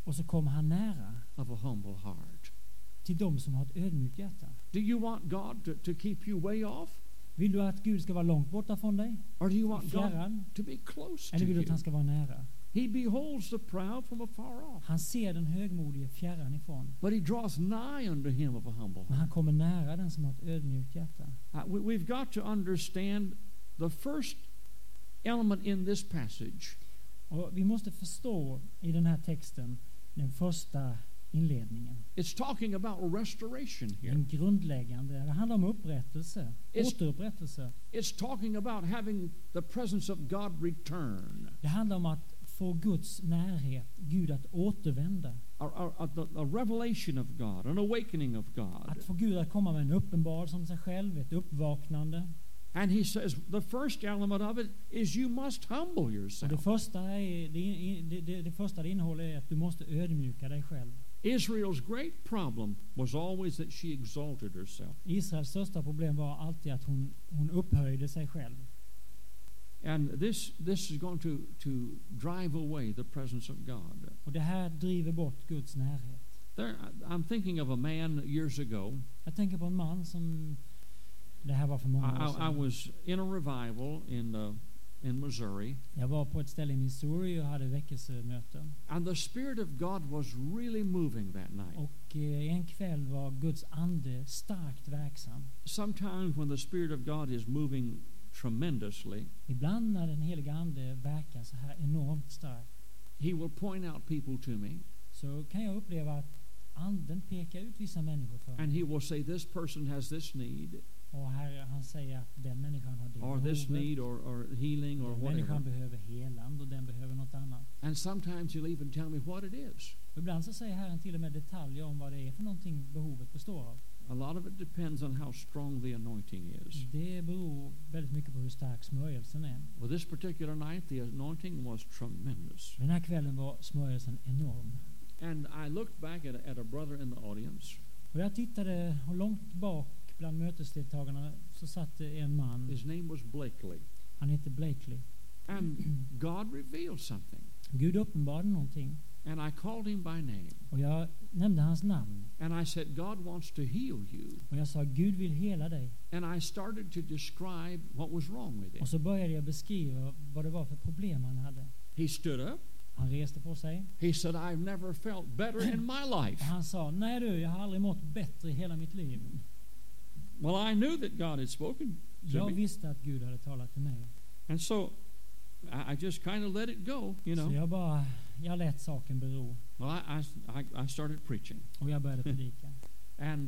Och så kommer han nära
of a humble heart.
till dem som har ett ödmjukt hjärta.
Do you want God to keep you way off?
Vill du att Gud ska vara långt borta från dig?
Or do you want God
Fjärran?
to be close to
Eller vill du
you?
att han ska vara nära?
He beholds the proud from afar off,
Han ser den högmodige fjärran ifrån.
but he draws nigh unto him of a humble
Men
heart.
han kommer nära den som har ett ödmjukt hjärta.
We've got to understand the first element in this passage
Och vi måste förstå i den här texten den första inledningen.
It's talking about restoration here.
Den grundläggande. Det handlar om upprättelse.
It's-
Återupprättelse.
It's talking about having the presence of God return.
Det handlar om att få Guds närhet. Gud att återvända.
A revelation of God, an awakening of God.
Att få Gud att komma med en uppenbarelse om sig själv. Ett uppvaknande.
And he says the first element of it is you must humble
Och
yourself.
det första det innehåller är att du måste ödmjuka dig själv.
Israel's great problem was always that she exalted herself.
Israels största problem var alltid att hon upphöjde sig själv.
And this is going to drive away the presence of God.
Och det här driver bort Guds närhet.
I'm thinking of a man years ago.
Jag tänker på en man som... Det här var för många år
I
sedan.
was in a revival in Missouri,
Jag var på ett ställe i Missouri och hade väckelsemöten.
and the Spirit of God was really moving that night.
Och en kväll var Guds ande starkt verksam.
Sometimes when the Spirit of God is moving tremendously,
Ibland när den heliga ande verkar så här enormt starkt,
He will point out people to me,
så kan jag uppleva att anden pekar ut vissa människor för
and
mig.
He will say, "This person has this need,
Och han säger att den människan har det
or this
behovet.
need, or healing, or
Den människan
whatever."
behöver heland och den behöver något annat.
And sometimes He'll even tell me what it is.
Och ibland så säger Herren till och med detaljer om vad det är för någonting behovet består av.
A lot of it depends on how strong the anointing is.
Det beror väldigt mycket på hur stark smörjelsen är.
Well, this particular night, the anointing was tremendous.
Den här kvällen var smörjelsen enorm.
And I looked back at a brother in the audience.
Och jag tittade, och långt bak bland mötesdeltagarna så satt det en man.
His name was Blakely.
Han hette Blakely.
And God revealed something.
Gud uppenbarade någonting.
And I called him by name.
Och jag nämnde hans namn.
And I said, God wants to heal you.
Och jag sa, Gud vill hela dig.
And I started to describe what was wrong with him.
Och så började jag beskriva vad det var för problem han hade.
He stood up.
Han reste på sig.
He said, I've never felt better in my
Och
life.
han sa, nej du, jag har aldrig mått bättre i hela mitt liv.
Well, I knew that God had spoken to
Jag
me.
visste att Gud hade talat till mig.
And so I just kind of let it go, you
Så
know.
jag lät saken bero.
Well, I started preaching.
Och jag började predika.
And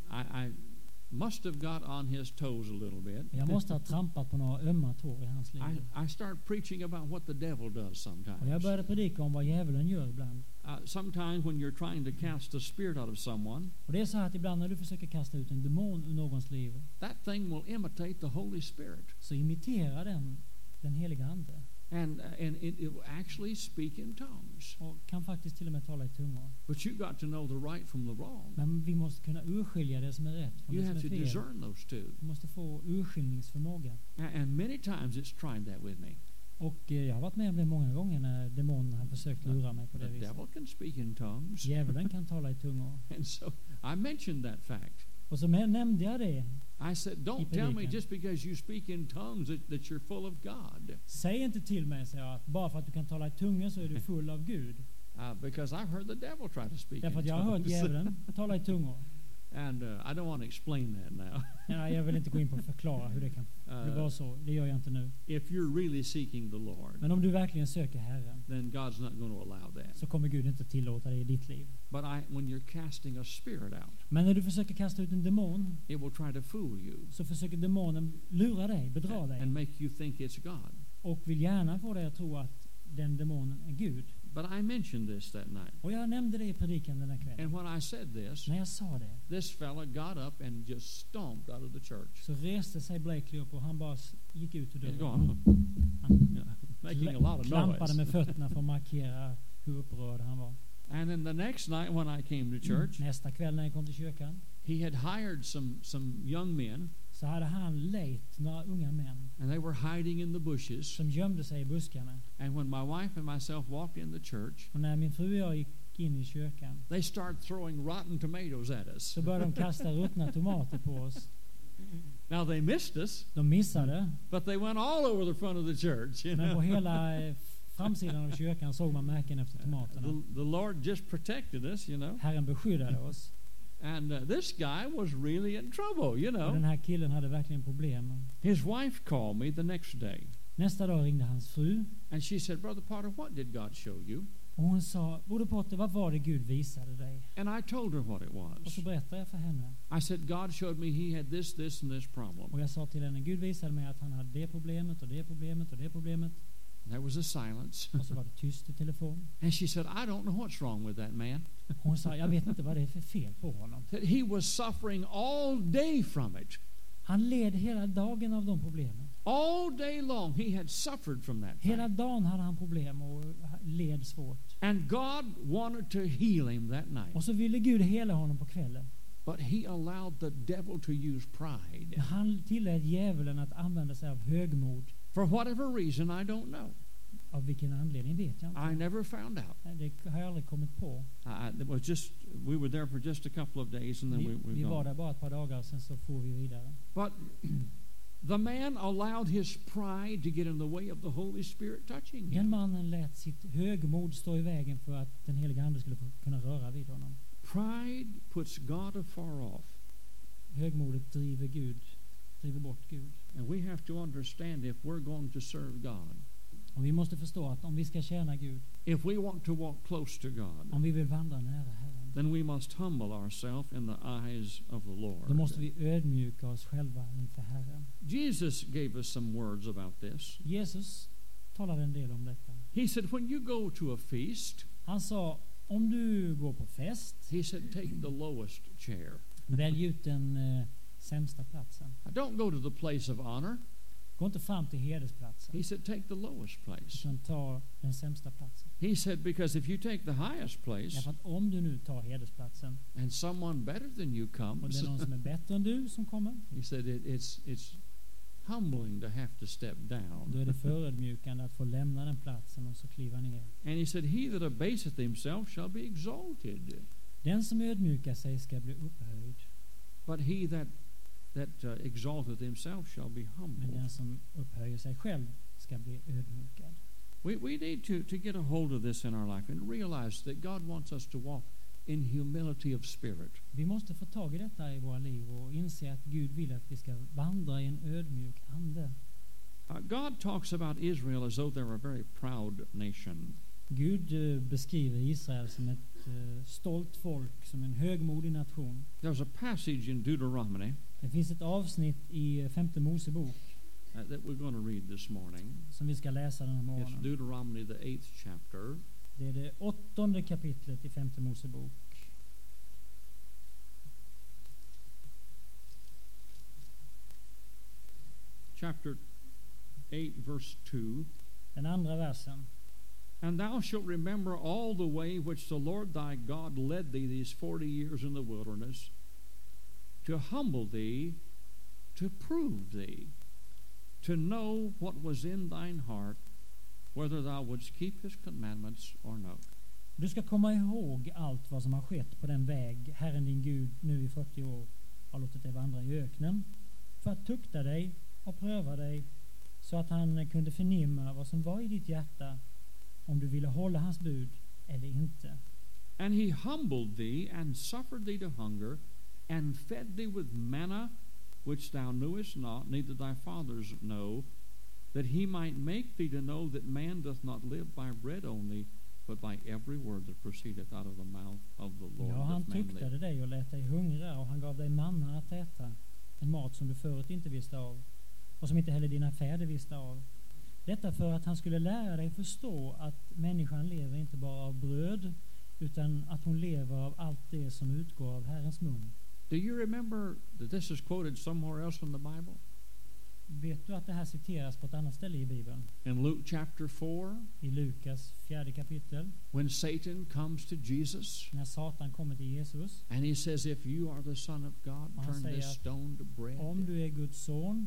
I must have got on his toes a little bit.
Jag måste ha trampat på några ömma tår i hans liv.
I started preaching about what the devil does
Och jag
sometimes.
började predika om vad djävulen gör ibland.
Sometimes when you're trying to cast a spirit out of someone,
Och det är så här att ibland när du försöker kasta ut en demon ur någons liv,
that thing will imitate the Holy Spirit.
så imiterar den heliga ande.
And it will actually speak in tongues.
Och kan faktiskt till och med tala i tungor.
But you got to know the right from the wrong.
Men vi måste kunna urskilja det som är rätt från
You
det som
have
är
to
fel.
discern those two.
Vi måste få urskiljningsförmåga.
And many times it's tried that with me.
Och jag har varit med om det många gånger när demonen har försökt lura mig på
The
det viset.
devil can speak in tongues.
Djävulen kan tala i tungor.
And so I mentioned that fact.
Och så nämnde jag det.
I said, don't tell me just because you speak in tongues that you're full of God.
Säg inte till mig, säger jag, att bara för att du kan tala i tungor så är du full av Gud.
Because I've heard the devel try to speak
Därför
in
att jag har hört
tongues.
djävulen tala i tungor.
And I don't want to explain that now.
Nej, jag vill inte gå in på att förklara hur det kan vara så. Det gör jag inte nu.
If you're really seeking the Lord,
Men om du verkligen söker Herren,
then God's not going to allow that.
så kommer Gud inte tillåta det i ditt liv.
But when you're casting a spirit out,
Men när du försöker kasta ut en demon,
it will try to fool you
så försöker demonen lura dig, bedra dig.
and make you think it's God.
Och vill gärna få dig att tro att den demonen är Gud.
But I mentioned this that night.
Och jag nämnde det i predikan den här kvällen.
And when I said this,
När jag sa det,
this fella got up and just stomped out of the church.
så reste sig Blakely upp och han bara gick ut ur
He's
dörren.
going,
Han
making a lot of
klampade
noise.
med fötterna för att markera hur upprörd han var.
And then the next night when I came to church,
Nästa kväll när jag kom till kyrkan,
he had hired some young men,
så hade han lejt några unga män
and they were hiding in the bushes.
som gömde sig i buskarna.
And when my wife and myself walked in the church,
Och när min fru och jag gick in i kyrkan
they start throwing rotten tomatoes at us.
så började de kasta ruttna tomater på oss.
Now they missed us,
De missade,
but they went all over the front of the church. You
men på
know,
hela framsidan av kyrkan såg man märken efter tomaterna.
the Lord just protected us, you know.
Herren beskyddade oss.
And this guy was really in trouble, you
Och den
know.
här killen hade verkligen problem.
His wife called me the next day,
Nästa dag ringde hans fru
and she said, "Brother Potter, what did God show you?"
och hon sa, Broder Potter, vad var det Gud visade dig?
And I told her what it
Och
was.
så berättade jag för henne.
I said, God showed me he had this, this, and this problem.
Och jag sa till henne, Gud visade mig att han hade det problemet och det problemet och det problemet.
There was a silence.
Och så var det tyst i telefon.
And she said, I don't know what's wrong with that man.
Hon sa, jag vet inte vad det är för fel på honom.
That he was suffering all day from it.
Han led hela dagen av de problemen.
All day long he had suffered from that
Hela
thing.
dagen hade han problem och led svårt.
And God wanted to heal him that night.
Och så ville Gud hela honom på kvällen.
But he allowed the devil to use pride.
Men han tillät djävulen att använda sig av högmod.
For whatever reason, I don't know.
Av vilken anledning vet jag
I
inte.
never found out.
Det har jag aldrig kommit på.
It was just, we were there for just a couple of days and then we
Vi var
gone.
där bara ett par dagar, sen så får vi vidare.
But the man allowed his pride to get in the way of the Holy Spirit touching
Den
him.
mannen lät sitt högmod stå i vägen för att den heliga ande skulle kunna röra vid honom.
Pride puts God afar off.
Högmodet driver bort Gud.
And we have to understand if we're going to serve God,
Och vi måste förstå att om vi ska tjäna Gud,
if we want to walk close to God,
om vi vill vandra nära Herren,
then we must humble ourselves in the eyes of the
då
Lord.
måste vi ödmjuka oss själva inför Herren.
Jesus gave us some words about this.
Jesus talade en del om detta.
He said, when you go to a feast,
Han sa, om du går på fest,
he said, take the lowest chair.
välj ut den sämsta platsen.
Don't go to the place of honor.
Gå inte fram till hedersplatsen,
He said, take the lowest place.
utan ta den sämsta platsen.
He said, because if you take the highest place
Därför att om du nu tar hedersplatsen
and someone better than you
och
comes,
det är någon som är bättre än du som kommer,
he said, it's humbling to have to step
då
down.
är det förödmjukande att få lämna den platsen och så kliva ner.
And he said, he that abaseth himself shall be exalted,
Den som ödmjukar sig ska bli upphöjd,
but he that exalteth himself shall be
men
humbled.
den som upphöjer sig själv ska bli ödmjukad.
We need to get a hold of this in our life and realize that God wants us to walk in humility of spirit.
Vi måste få tag i detta i våra liv och inse att Gud vill att vi ska vandra i en ödmjuk ande.
God talks about Israel as though they're a very proud nation.
Gud beskriver Israel som ett stolt folk, som en högmodig nation.
There's a passage in Deuteronomy
Det finns ett avsnitt i 5:e Mosebok
that we're going to read this morning.
som vi ska läsa den här
It's
morgonen.
Deuteronomy, the 8th chapter.
Det är det 8:e kapitlet i 5:e Mosebok.
Chapter 8, verse 2.
Den andra versen.
And thou shalt remember all the way which the Lord thy God led thee these 40 years in the wilderness, to humble thee, to prove thee, to know what was in thine heart, whether thou wouldst keep his commandments or no.
Du ska komma ihåg allt vad som har skett på den väg Herren din Gud nu i 40 år har låtit dig vandra i öknen, för att tukta dig och pröva dig, så att han kunde förnimma vad som var i ditt hjärta, om du ville hålla hans bud eller inte.
And he humbled thee, and suffered thee to hunger, and fed thee with manna, which thou knewest not, neither thy fathers know, that he might make thee to know that man doth not live by bread only, but by every word that proceedeth out of the mouth of the Lord.
Ja, han
doth man live.
tuktade dig och lät dig hungra, och han gav dig manna att äta, en mat som du förut inte visste av, och som inte heller dina fäder visste av. Detta för att han skulle lära dig förstå att människan lever inte bara av bröd, utan att hon lever av allt det som utgår av Herrens mun.
Do you remember that this is quoted somewhere else in the Bible?
Vet du att det här citeras på ett annat ställe i Bibeln?
In Luke chapter 4,
I Lukas 4:e kapitel,
when Satan comes to Jesus,
när Satan kommer till Jesus
and he says, if you are the Son of God,
Han
turn
säger
this
att
stone to bread.
om du är Guds son,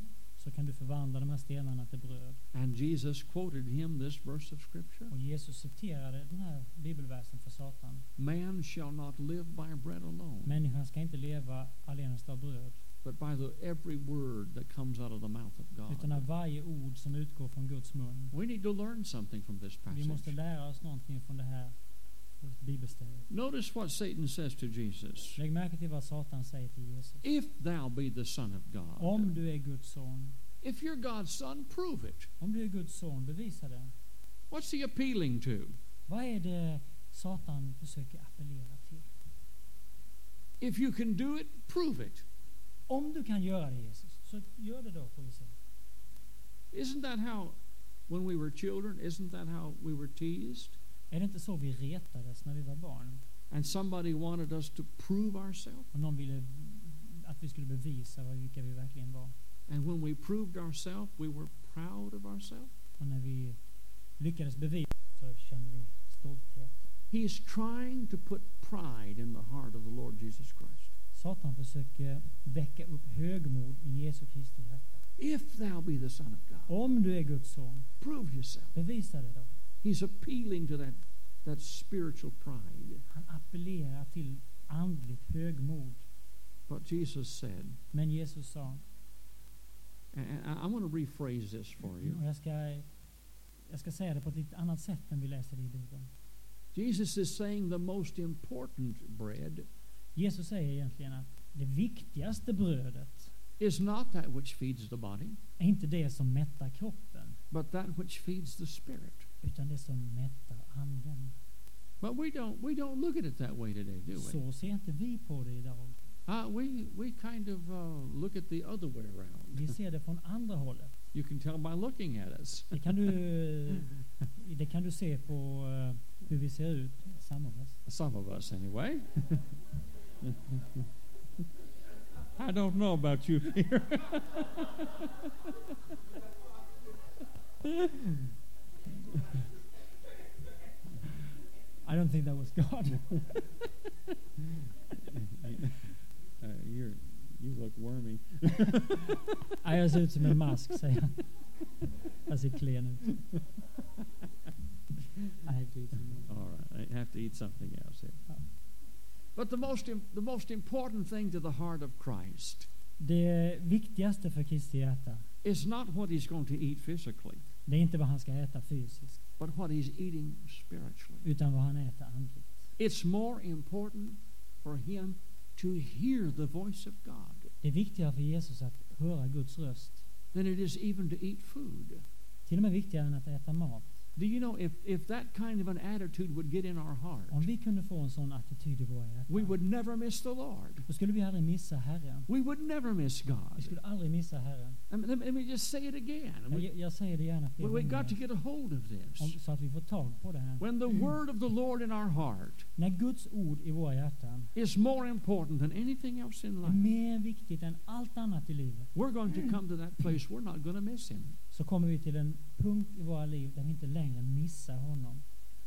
så kan du förvandla de här stenarna till bröd.
And Jesus quoted him this verse of Scripture.
Och Jesus citerade den här bibelversen för Satan.
Man shall not live by bread alone,
Människan ska inte leva allenast av bröd,
but by every word that comes out of the mouth of
utan av
God.
varje ord som utgår från Guds mun.
We need to learn something from this
Vi måste
passage.
lära oss någonting från det här bibelstället.
Notice what Satan says to Jesus.
Lägg märke till vad Satan säger till Jesus.
If thou be the Son of
Om
God,
du är Guds son,
if you're God's son, prove it.
om du är Guds son, bevisa det.
What's he appealing to?
Vad är det Satan försöker appellera till?
If you can do it, prove it.
Om du kan göra det, Jesus, så gör det då, får vi se.
Isn't that how, when we were children, isn't that how we were teased?
Är det inte så vi retades när vi var barn?
And somebody wanted us to prove ourselves?
Och någon ville att vi skulle bevisa vilka vi verkligen var.
And when we proved ourselves, we were proud of ourselves?
Och när vi lyckades bevisa så kände vi stolthet.
He's trying to put pride in the heart of the Lord Jesus Christ.
Satan försöker väcka upp högmod i Jesu Kristi hjärta.
If thou be the Son of God,
Om du är Guds son,
prove yourself.
bevisa det då.
He's appealing to that spiritual pride.
Han appellerar till andligt högmod.
But Jesus said,
Men Jesus sa,
and I want to rephrase this for you.
och jag ska säga det på ett lite annat sätt än vi läser det i Bibeln.
Jesus is saying the most important bread
Jesus säger egentligen att det viktigaste brödet
is not that which feeds the body,
är inte det som mättar kroppen,
but that which feeds the spirit.
utan det som mättar anden.
But we don't look at it that way today, do we?
Så ser inte vi på det idag.
We kind of look at the other way
Vi
around.
ser det från andra hållet.
You can tell by looking at us.
Det kan du se på hur vi ser ut, some of us.
Some of us, anyway. I don't know about you, Peter.
I don't think that was God.
You look wormy.
Jag ser ut som en mask, säger han. Jag ser klen ut. I have to eat some more.
All right, I have to eat something else here. But the most important thing to the heart of Christ
Det viktigaste för Kristi hjärta,
is not what he's going to eat physically,
det är inte vad han ska äta fysiskt,
but what he's eating spiritually.
utan vad han äter andligt.
It's more important for him to hear the voice of God
Det är viktigare för Jesus att höra Guds röst,
than it is even to eat food.
till och med viktigare än att äta mat.
Do you know, if that kind of an attitude would get in our heart,
Om vi kunde få en sån attityd i våra hjärtan,
we would never miss the Lord.
då skulle vi aldrig missa Herren.
We would never miss
Vi
God.
skulle aldrig missa Herren.
Let me just say it again.
Jag säger det gärna fler
We got to
gånger,
get a hold of this.
så att vi får tag på det här.
When the word of the Lord in our heart
När Guds ord i våra hjärtan
is more important than anything else in
är
life,
mer viktigt än allt annat i livet,
we're going to come to that place we're not going to miss him.
så kommer vi till en punkt i våra liv där vi inte längre missar honom.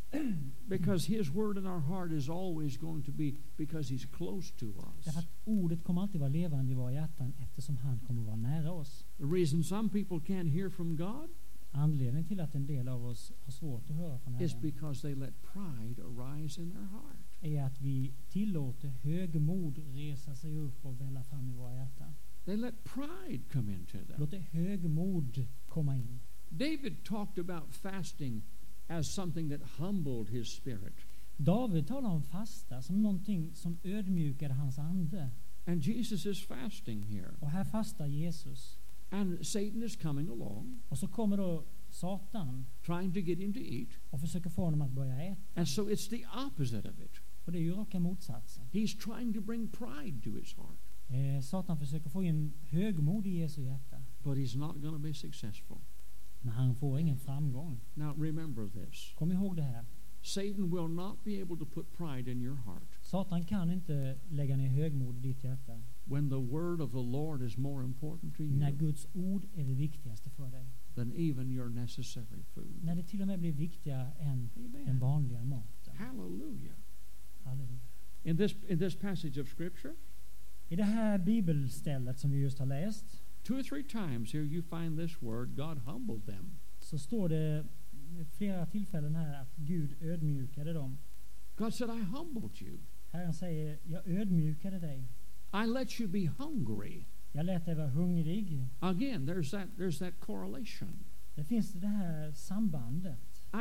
Because his word in our heart is always going to be because he's close to
Därför
us.
att ordet kommer alltid vara levande i våra hjärtan eftersom han kommer vara nära oss.
The reason some people can't hear from God
Anledningen till att en del av oss har svårt att höra från
is
Herren
because they let pride arise in their heart.
är att vi tillåter högmod resa sig upp och välla fram i våra hjärtan.
They let pride come into them.
Låt högmod komma in.
David talked about fasting as something that humbled his spirit.
David talar om fasta som någonting som ödmjukade hans ande.
And Jesus is fasting here.
Och här fastar Jesus.
And Satan is coming along,
Och så kommer då Satan
trying to get him to eat.
och försöker få honom att börja äta.
And so it's the opposite of it.
Och det är ju raka motsatsen.
He's trying to bring pride to his heart.
Satan försöker få in högmod i Jesu hjärta.
But he's not going to be successful.
Men han får ingen framgång.
Now remember this.
Kom ihåg det här.
Satan will not be able to put pride in your heart
Satan kan inte lägga ner högmod i ditt hjärta
when the word of the Lord is more important to
när
you
Guds ord är det viktigaste för dig.
than even your necessary food.
När det till och med blir viktigare än den
Amen.
vanliga maten.
Hallelujah.
Halleluja.
In this passage of Scripture,
I det här bibelstället som vi just har läst,
2 or 3 times here you find this word, God humbled them.
Så står det flera tillfällen här att Gud ödmjukade dem.
God said, I humbled you.
Herren säger, jag ödmjukade dig.
I let you be hungry.
Jag lät dig vara hungrig.
Again, there's that correlation.
Det finns det här sambandet.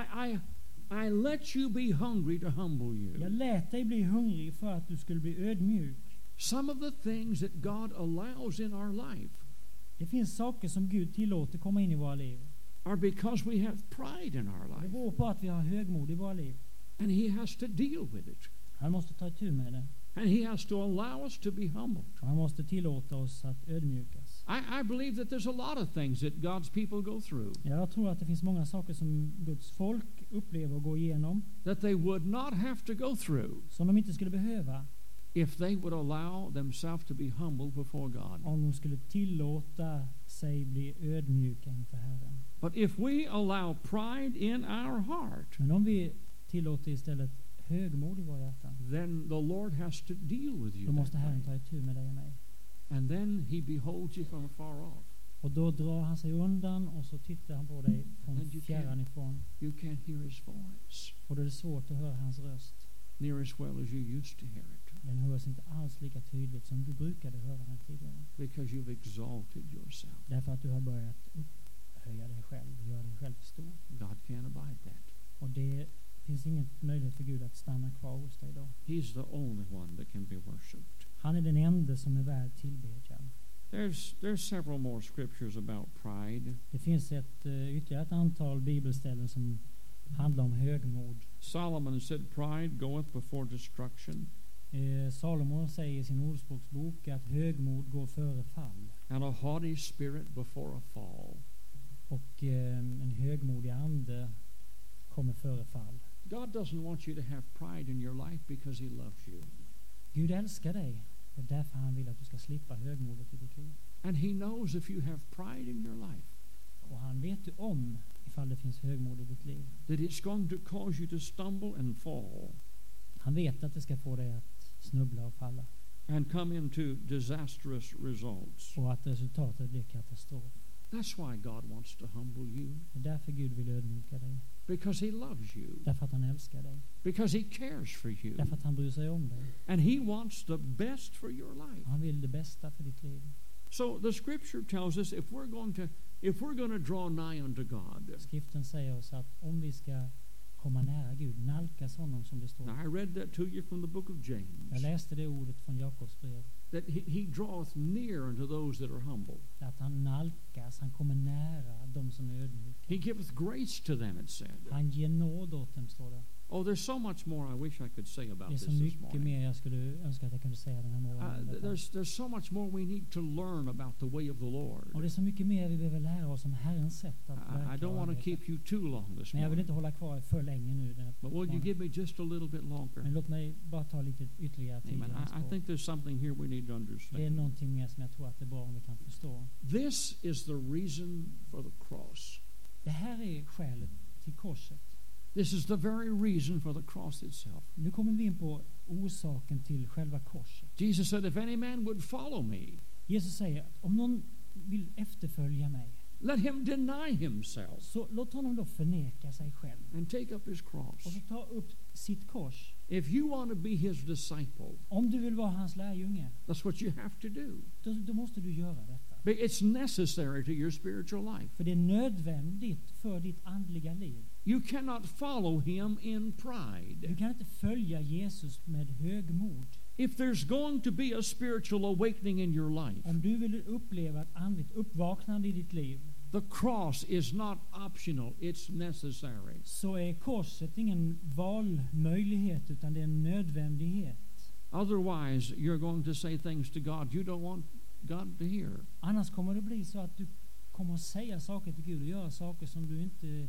I let you be hungry to humble you.
Jag lät dig bli hungrig för att du skulle bli ödmjuk.
Some of the things that God allows in our life
Det finns saker som Gud tillåter komma in i våra liv.
are because we have pride in our
Det
life.
beror på att vi har högmod i våra liv.
And He has to deal with it.
Han måste ta itu med det.
And He has to allow us to be humbled.
Och han måste tillåta oss att ödmjukas.
I believe that there's a lot of things that God's people go through
Jag tror att det finns många saker som Guds folk upplever och går igenom
that they would not have to go through
som de inte skulle behöva
if they would allow themselves to be humbled before God.
om de skulle tillåta sig bli ödmjuka inför Herren.
But if we allow pride in our heart,
Men om vi tillåter istället högmod i våra hjärtan,
then the Lord has to deal with you
då måste
that
Herren
way.
ta itu med dig och mig.
And then He beholds you from afar off.
Och då drar han sig undan och så tittar han på dig från
And you
fjärran ifrån.
You can't hear His voice
Och då är det svårt att höra hans röst.
near as well as you used to hear it,
Den hörs inte alls lika tydligt som du brukade höra den tidigare.
because you've exalted yourself.
Därför att du har börjat upphöja dig själv och göra dig själv stor.
God can't abide that.
Och det finns ingen möjlighet för Gud att stanna kvar hos dig då.
He's the only one that can be worshipped.
Han är den enda som är värd tillbedjan.
There's several more scriptures about pride.
Det finns ytterligare ett antal bibelställen som handlar om högmod.
Solomon said, "Pride goeth before destruction,
Salomon säger i sin ordspråksbok att högmod går före fall.
and a haughty spirit before a fall."
Och en högmodig ande kommer före fall.
God doesn't want you to have pride in your life because He loves you.
Gud älskar dig. Det är därför han vill att du ska slippa högmodet i ditt liv.
And He knows if you have pride in your life,
Och han vet ju om ifall det finns högmod i ditt liv.
that it's going to cause you to stumble and fall
Han vet att det ska få dig att snubbla och falla.
and come into disastrous results.
Och att resultatet blir katastrof.
That's why God wants to humble you,
Det är därför Gud vill ödmjuka dig.
because He loves you,
Därför att han älskar dig.
because He cares for you,
Därför att han bryr sig om dig.
and He wants the best for your
Och
life.
han vill det bästa för ditt liv.
So the Scripture tells us if we're going to draw nigh unto God.
Skriften säger oss att om vi ska komma nära Gud, nalkas honom som det står.
Now I read that to you from the book of
Jag
James,
läste det ordet från Jakobs brev.
that he draweth near unto those that are humble.
Att han nalkas, han kommer nära de som är ödmjuka.
He giveth grace to them, it said.
Han ger nåd åt dem, står det.
Oh, there's so much more I wish I could say about
Det är
this
så
this
mycket
morning.
mer jag skulle önska att jag kunde säga den här morgonen.
There's so much more we need to learn about the way of the Lord.
Och det är så mycket mer vi behöver lära oss om Herrens sätt att
I
verka
don't
och
want to
arbeta.
keep you too long this
Men jag vill
morning.
inte hålla kvar för länge nu.
But will you give me just a little bit longer?
Men låt mig bara ta lite ytterligare tid.
Amen. I think there's something here we need to
Det är
understand.
någonting mer som jag tror att det är bra om vi kan förstå.
This is the reason for the cross.
Det här är skälet till korset.
This is the very reason for the cross itself.
Nu kommer vi in på orsaken till själva korset.
Jesus said, if any man would follow me,
Jesus säger att om någon vill efterfölja mig,
let him deny himself
så låt honom då förneka sig själv.
and take up his cross.
Och så ta upp sitt kors.
If you want to be his disciple,
Om du vill vara hans lärjunge,
that's what you have to do.
då måste du göra detta.
It's necessary to your spiritual life.
För det är nödvändigt för ditt andliga liv.
You cannot follow him in
Du
pride.
kan inte följa Jesus med högmod.
If there's going to be a spiritual awakening in your life,
Om du vill uppleva ett andligt uppvaknande i ditt liv,
the cross is not optional, it's necessary.
så är korset ingen valmöjlighet utan det är en nödvändighet.
Otherwise, you're going to say things to God you don't want God to hear.
Annars kommer det bli så att du kommer att säga saker till Gud och göra saker som du inte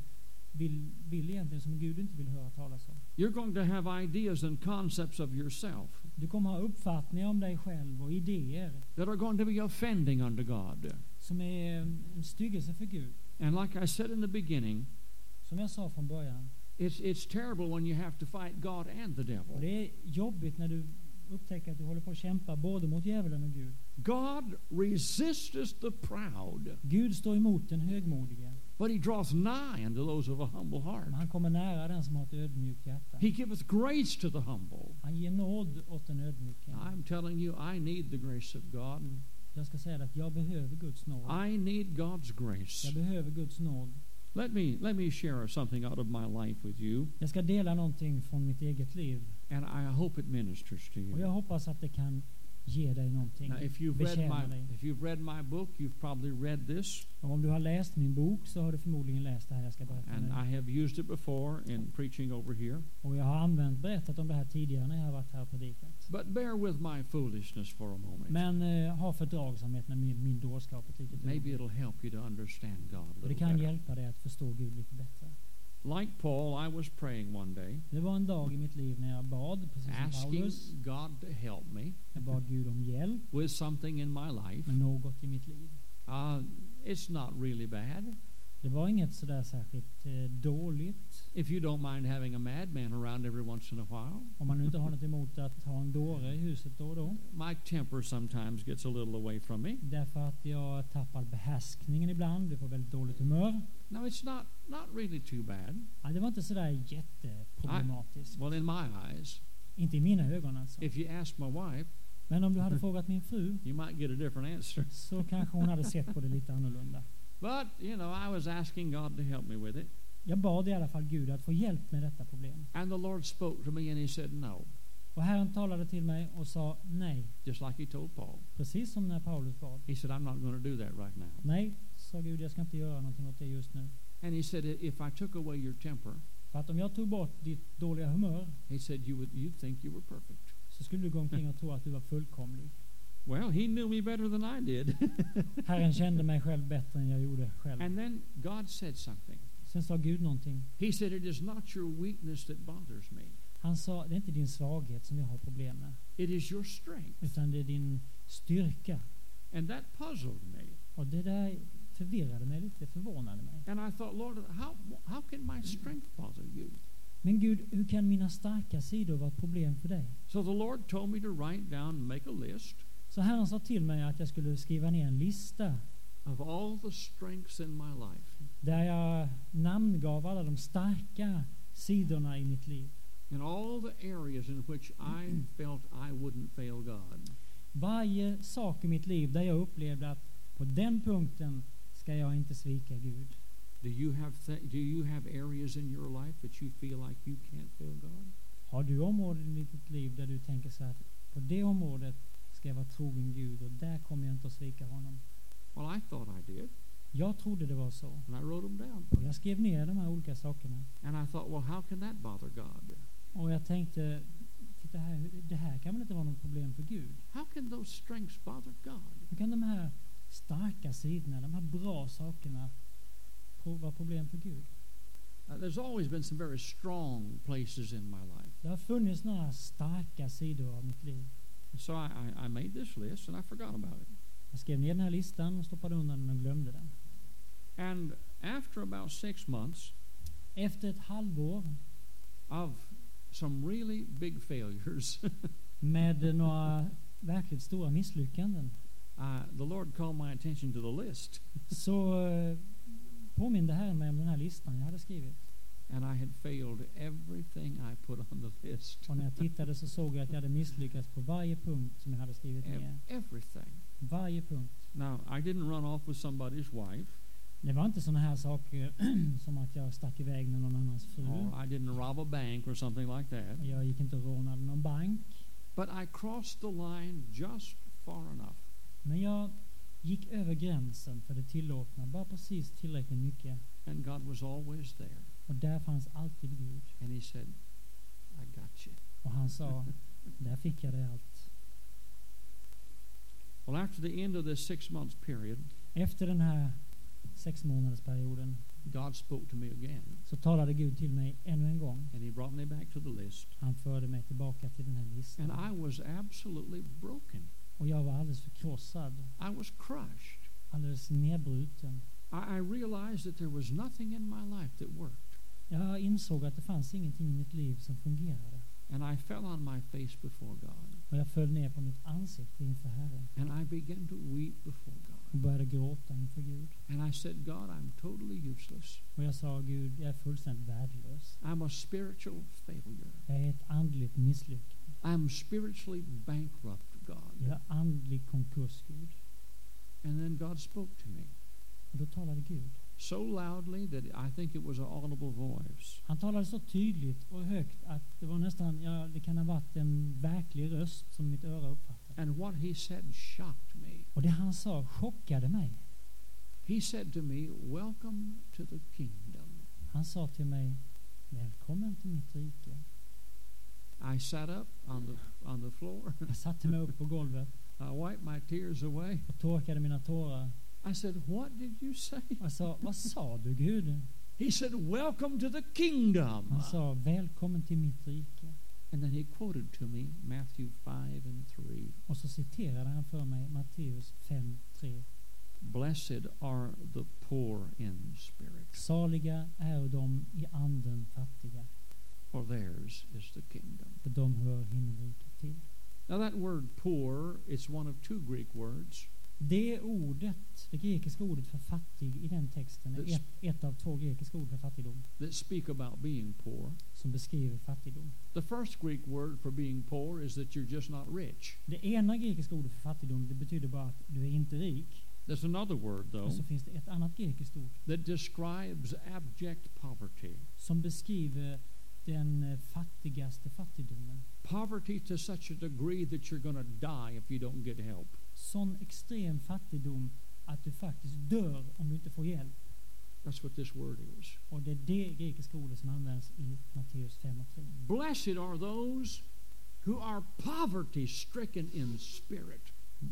vill egentligen, som Gud inte vill höra talas om.
You're going to have ideas and concepts of yourself
Du kommer ha uppfattningar om dig själv och idéer
that are going to be offending unto God.
som är en styggelse för Gud.
And like I said in the beginning,
Som jag sa från början.
it's terrible when you have to fight God and the
Och
devil.
det är jobbigt när du upptäcker att du håller på att kämpa både mot djävulen och Gud.
God resisteth the proud,
Gud står emot den högmodige,
but he draweth nigh unto those of a humble heart.
men han kommer nära den som har ett ödmjukt hjärta.
He giveth grace to the humble.
Han ger nåd åt den ödmjuke.
I'm telling you, I need the grace of God.
Jag ska säga att jag behöver Guds nåd.
I need God's grace.
Jag behöver Guds nåd.
Let me share something out of my life with you,
Jag ska dela någonting från mitt eget liv.
and I hope it ministers to
Och
you.
jag hoppas att det kan ge dig någonting.
Now, if
Betjäna dig.
you've read my book, you've probably read this,
Och om du har läst min bok så har du förmodligen läst det här jag ska berätta
and
nu.
I have used it before in preaching over here.
Och jag har berättat om det här tidigare när jag har varit här och predikat.
But bear with my foolishness for a moment.
Men ha fördragsamhet med min dårskap ett litet
Maybe
ögonblick.
it'll help you to understand God a
Och det
little
kan
better.
hjälpa dig att förstå Gud lite bättre.
Like Paul, I was praying one day,
Det var en dag i mitt liv när jag bad, precis som
asking
Paulus.
God to help me
Jag bad Gud om hjälp
with something in my life.
med något i mitt liv.
It's not really bad.
Det var inget sådär särskilt dåligt.
If you don't mind having a madman around every once in a while.
Om man nu inte har något emot att ha en dåre i huset då och då.
My temper sometimes gets a little away from me.
Därför att jag tappar behärskningen ibland, blir på väldigt dåligt humör.
No, it's not really too bad.
Ja, det var inte sådär jätteproblematiskt.
Well, in my eyes,
Inte i mina ögon alltså.
if you ask my wife,
Men om du hade frågat min fru
you might get a different answer.
så kanske hon hade sett på det lite annorlunda.
But, I was asking God to help me with it.
Jag bad i alla fall Gud att få hjälp med detta problem.
And the Lord spoke to me and he said no,
Och Herren talade till mig och sa nej.
just like he told Paul.
Precis som när Paulus bad.
He said, I'm not going to do that right now.
Nej, sa Gud, jag ska inte göra någonting åt det just nu.
And he said, if I took away your temper,
För att om jag tog bort ditt dåliga humör
he said, you'd think you were perfect.
så skulle du gå omkring och tro att du var fullkomlig.
Well, he knew me better than I did.
Herren kände mig själv bättre än jag gjorde själv.
And then God said something.
Sen sa Gud någonting.
He said, it is not your weakness that bothers me.
Han sa, det är inte din svaghet som jag har problem med.
It is your strength.
Utan det är din styrka.
And that puzzled me.
Och det där förvirrade mig lite, förvånade mig.
And I thought, Lord, how can my strength bother you?
Men Gud, hur kan mina starka sidor vara ett problem för dig?
So the Lord told me to write down, make a list
Så Herren sa till mig att jag skulle skriva ner en lista
of all the strengths in my life.
där jag namngav alla de starka sidorna i mitt liv.
In all the areas in which I felt I wouldn't fail God.
Varje sak i mitt liv där jag upplevde att på den punkten ska jag inte svika Gud.
Do you have areas in your life that you feel like you can't fail God?
Har du områden i ditt liv där du tänker så att på det området ska jag vara trogen Gud och där kommer jag inte att svika honom?
Well, I thought I did,
Jag trodde det var så.
and I wrote them down.
Och jag skrev ner de här olika sakerna.
And I thought, well, how can that bother God?
Och jag tänkte, titta här, det här kan väl inte vara något problem för Gud?
How can those strengths bother God?
Hur kan de här starka sidorna, de här bra sakerna vara problem för Gud?
There's always been some very strong places in my life.
Det har funnits några starka sidor av mitt liv.
So I made this list and I forgot about it.
Jag skrev ner den här listan och stoppade undan den och glömde den.
And after about 6 months
Efter ett halvår
of some really big failures,
med några verkligt stora misslyckanden
the Lord called my attention to the list.
så påminde Herren mig om den här listan jag hade skrivit.
And I had failed everything I put on the list.
Och när jag tittade så såg jag att jag hade misslyckats på varje punkt som jag hade skrivit ner.
Everything.
Varje punkt.
Now, I didn't run off with somebody's wife,
Det var inte såna här saker som att jag stack iväg med någon annans fru.
or I didn't rob a bank or something like that.
Jag gick inte och rånade någon bank.
But I crossed the line just far enough.
Men jag gick över gränsen för det tillåtna, bara precis tillräckligt mycket.
And God was always there.
Och där fanns alltid Gud.
And he said, I got you.
Och han sa, där fick jag det allt.
Well, after the end of this 6 months period,
Efter den här 6 månadersperioden
God spoke to me again.
så talade Gud till mig ännu en gång.
And he brought me back to the list.
Han förde mig tillbaka till den här listan.
And I was absolutely broken.
Och jag var alldeles förkrossad,
I was crushed.
alldeles nedbruten.
I realized that there was nothing in my life that worked.
Jag insåg att det fanns ingenting i mitt liv som fungerade.
And I fell on my face before God.
Och jag föll ner på mitt ansikte inför Herren
and I began to weep before God.
och började gråta inför Gud.
And I said, God, I'm totally useless.
Och jag sa, Gud, jag är fullständigt värdelös.
I'm a spiritual failure.
Jag är ett andligt misslyckande.
I'm spiritually bankrupt, God.
Jag är andlig konkurs, Gud.
And then God spoke to me
Och då talade Gud.
so loudly that I think it was an audible voice.
Han talade så tydligt och högt att det var nästan, ja, det kan ha varit en verklig röst som mitt öra uppfattade.
And what he said shocked me.
Och det han sa chockade mig.
He said to me, welcome to the kingdom.
Han sa till mig, välkommen till mitt rike.
I sat up on the floor.
Jag satte mig upp på golvet
I wiped my tears away.
och torkade mina tårar.
I said, what did you say?
Jag sa, vad sa du, Gud?
He said, welcome to the kingdom.
Han sa, välkommen till mitt rike.
And then he quoted to me Matthew 5:3.
Och så citerade han för mig Matteus 5:3.
Blessed are the poor in spirit,
Saliga är de i anden fattiga,
for theirs is the kingdom.
för de hör himmelriket till.
Now that word poor, it's one of two Greek words.
Det ordet, det grekiska ordet för fattig i den texten är ett av två grekiska ord för fattigdom
That speak about being poor.
som beskriver fattigdom.
The first Greek word for being poor is that you're just not rich.
Det ena grekiska ordet för fattigdom, det betyder bara att du är inte rik.
There's another word, though,
Och så finns det ett annat grekiskt ord
that describes abject poverty.
som beskriver den fattigaste fattigdomen.
Poverty to such a degree that you're going to die if you don't get help.
Sån extrem fattigdom att du faktiskt dör om du inte får hjälp.
That's what this word is.
Och det är det grekiska ordet som används i Matteus 5:3.
Blessed are those who are poverty-stricken in spirit.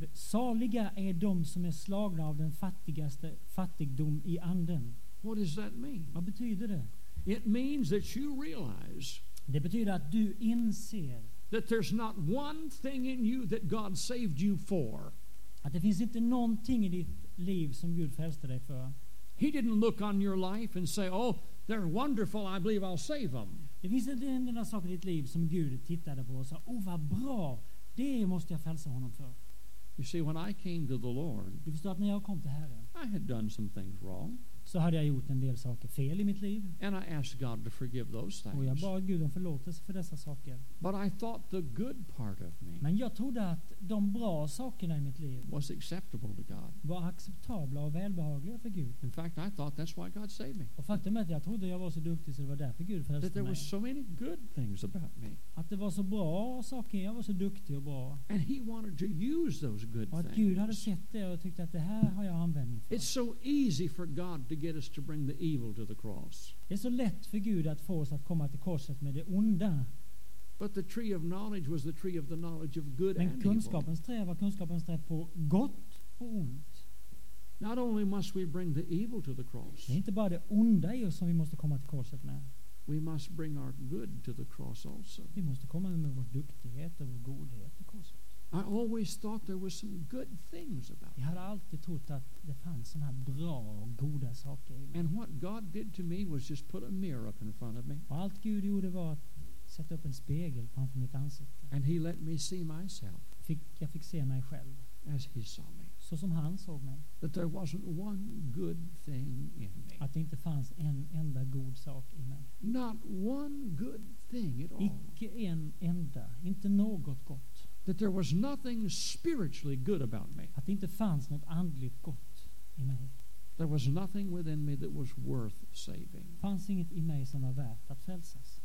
Saliga är de som är slagna av den fattigaste fattigdom i anden.
What does that mean?
Vad betyder det?
It means that you realize
Det betyder att du inser
that there's not one thing in you that God saved you for.
att det finns inte någonting i ditt liv som Gud frälste dig för.
He didn't look on your life and say, oh, they're wonderful, I believe I'll save them.
Det finns inte en enda sak i ditt liv som Gud tittade på och sa, vad bra, det måste jag frälsa honom för.
You see, when I came to the Lord,
Du förstår att när jag kom till Herren
I had done some things wrong.
så hade jag gjort en del saker fel i mitt liv.
And I asked God to forgive those
Och jag
things.
bad Gud om förlåtelse för dessa saker.
But I thought the good part of me
Men jag trodde att de bra sakerna i mitt liv
was acceptable to God.
var acceptabla och välbehagliga för Gud.
In fact, I thought that's why God saved me.
Och faktum är att jag trodde jag var så duktig så det var därför Gud
That
frälste
there
mig.
was so many good things about me.
Att det var så bra saker, jag var så duktig och bra.
And He wanted to use those good
Och att Gud hade
things.
sett det och tyckte att det här har jag användning för.
It's so easy for God to get us to bring the evil to the cross.
Det är så lätt för Gud att få oss att komma till korset med det onda.
But the tree of knowledge was the tree of the knowledge of good
Men
and evil.
kunskapens träd var kunskapens träd på gott och ont.
Not only must we bring the evil to the cross,
Det är inte bara det onda i oss som vi måste komma till korset med.
we must bring our good to the cross also.
Vi måste komma med vår duktighet och vår godhet till korset.
I always thought there was some good things about
Jag
me.
hade alltid trott att det fanns såna här bra och goda saker i mig.
And what God did to me was just put a mirror up in front of me.
Och allt Gud gjorde var att sätta upp en spegel framför mitt ansikte.
And He let me see myself
Jag fick se mig själv
as He saw me.
så som han såg mig.
That there wasn't one good thing in me.
Att det inte fanns en enda god sak i mig.
Not one good thing at all.
Icke en enda, inte något gott.
That there was nothing spiritually good about me.
Att det inte fanns något andligt gott i mig.
There was nothing within me that was worth saving.
Det fanns inget i mig som var värt att frälsas.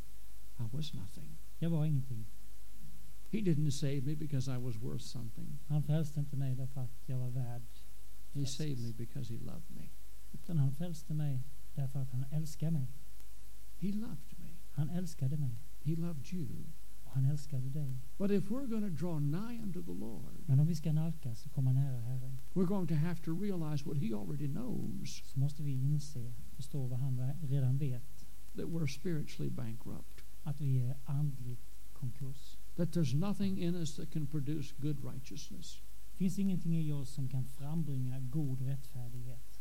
I was nothing.
Jag var ingenting.
He didn't save me because I was worth something.
Han frälste inte mig därför att jag var värd.
He saved me because He loved me.
Utan han frälste mig därför att han älskar mig.
He loved me.
Han älskade mig.
He loved you.
Och han älskade dig.
But if we're going to draw nigh unto the Lord,
Men om vi ska nalkas och komma nära Herren
we're going to have to realize what He already knows,
så måste vi inse, förstå vad han redan vet.
that we're spiritually bankrupt.
Att vi är andligt konkurs.
That there's nothing in us that can produce good righteousness.
Det finns ingenting i oss som kan frambringa god rättfärdighet.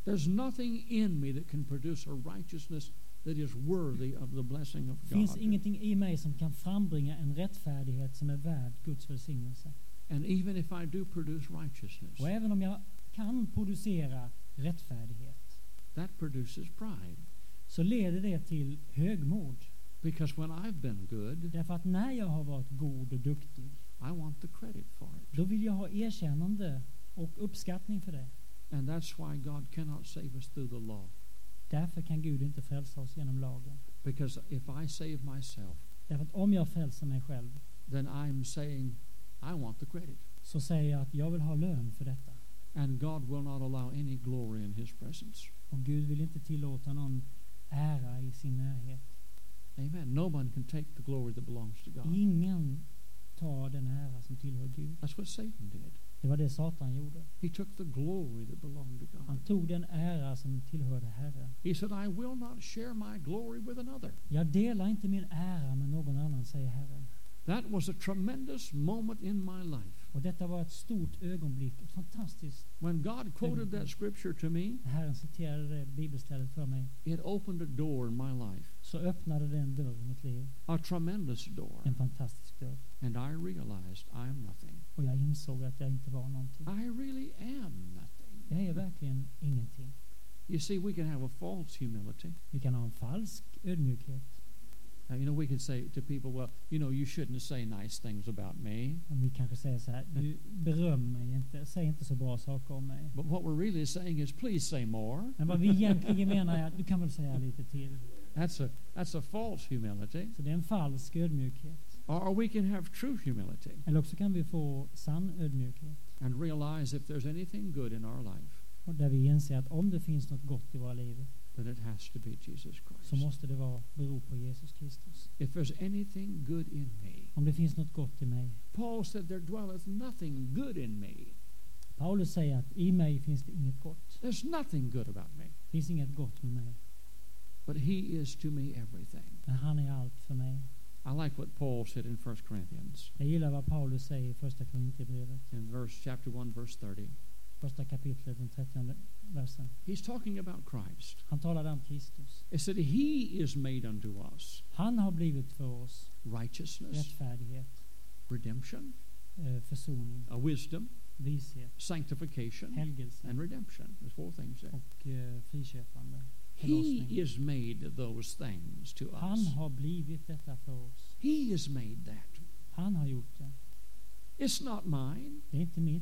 There's nothing in me that can produce a righteousness that is worthy of the blessing of
Det finns
God.
ingenting i mig som kan frambringa en rättfärdighet som är värd Guds välsignelse.
And even if I do produce righteousness,
Och även om jag kan producera rättfärdighet,
that produces pride.
så leder det till högmod.
Because when I've been good,
Därför att när jag har varit god och duktig,
I want the credit for it.
då vill jag ha erkännande och uppskattning för det.
And that's why God cannot save us through the law.
Därför kan Gud inte frälsa oss genom lagen.
Because if I save myself,
Därför att om jag frälser mig själv,
then I'm saying, I want the credit.
så säger jag att jag vill ha lön för detta.
And God will not allow any glory in His presence.
Och Gud vill inte tillåta någon ära i sin närhet.
Amen. No one can take the glory that belongs to God.
Ingen tar den ära som tillhör Gud.
That's what Satan did.
Det var det Satan gjorde.
He took the glory that belonged to
Han
God.
tog den ära som tillhörde Herren.
He said, I will not share my glory with another.
Jag delar inte min ära med någon annan, säger Herren.
That was a tremendous moment in my life.
Och detta var ett stort ögonblick, ett fantastiskt.
When God quoted that scripture to me,
Herren citerade det bibelstället för mig.
it opened a door in my life,
Så öppnade det en dörr i mitt liv.
a tremendous door.
En fantastisk dörr.
And I realized I am nothing.
Och jag insåg att jag inte var någonting.
I really am nothing.
Jag är verkligen ingenting.
You see, we can have a false humility.
Vi kan ha en falsk ödmjukhet.
You know, we could say to people, well, you shouldn't say nice things about me.
Om vi kanske säger så här, du beröm mig inte, säg inte så bra saker om mig.
But what we're really saying is, please say more.
Men vad vi egentligen menar är att du kan väl säga lite till.
That's a false humility.
Så det är en falsk ödmjukhet.
Or we can have true humility
Eller också kan vi få sann ödmjukhet.
and realize if there's anything good in our life,
Och där vi inser att om det finns något gott i våra liv,
then it has to be Jesus
så
Christ.
måste det bero på Jesus Kristus.
If there's anything good in me,
Om det finns något gott i mig.
Paul said, there dwelleth nothing good in me.
Paulus säger att i mig finns det inget gott.
There's nothing good about me.
Det finns inget gott med mig.
But he is to me everything.
Men han är allt för mig.
I like what Paul said in 1 Corinthians,
Jag gillar vad Paulus säger i första Korinthierbrevet.
in chapter 1, verse 30.
Första kapitlet, den 30:e versen.
He's talking about Christ.
Han talar om Kristus.
It said, he is made unto us
Han har blivit för oss
righteousness,
rättfärdighet,
redemption,
försoning,
wisdom,
vishet,
sanctification,
helgelse
and redemption. There's 4 things there.
och friköpande.
He
Förlossning.
is made those things to
Han
us.
har blivit detta för oss.
He has made that.
Han har gjort det.
It's not mine.
Det är inte mitt.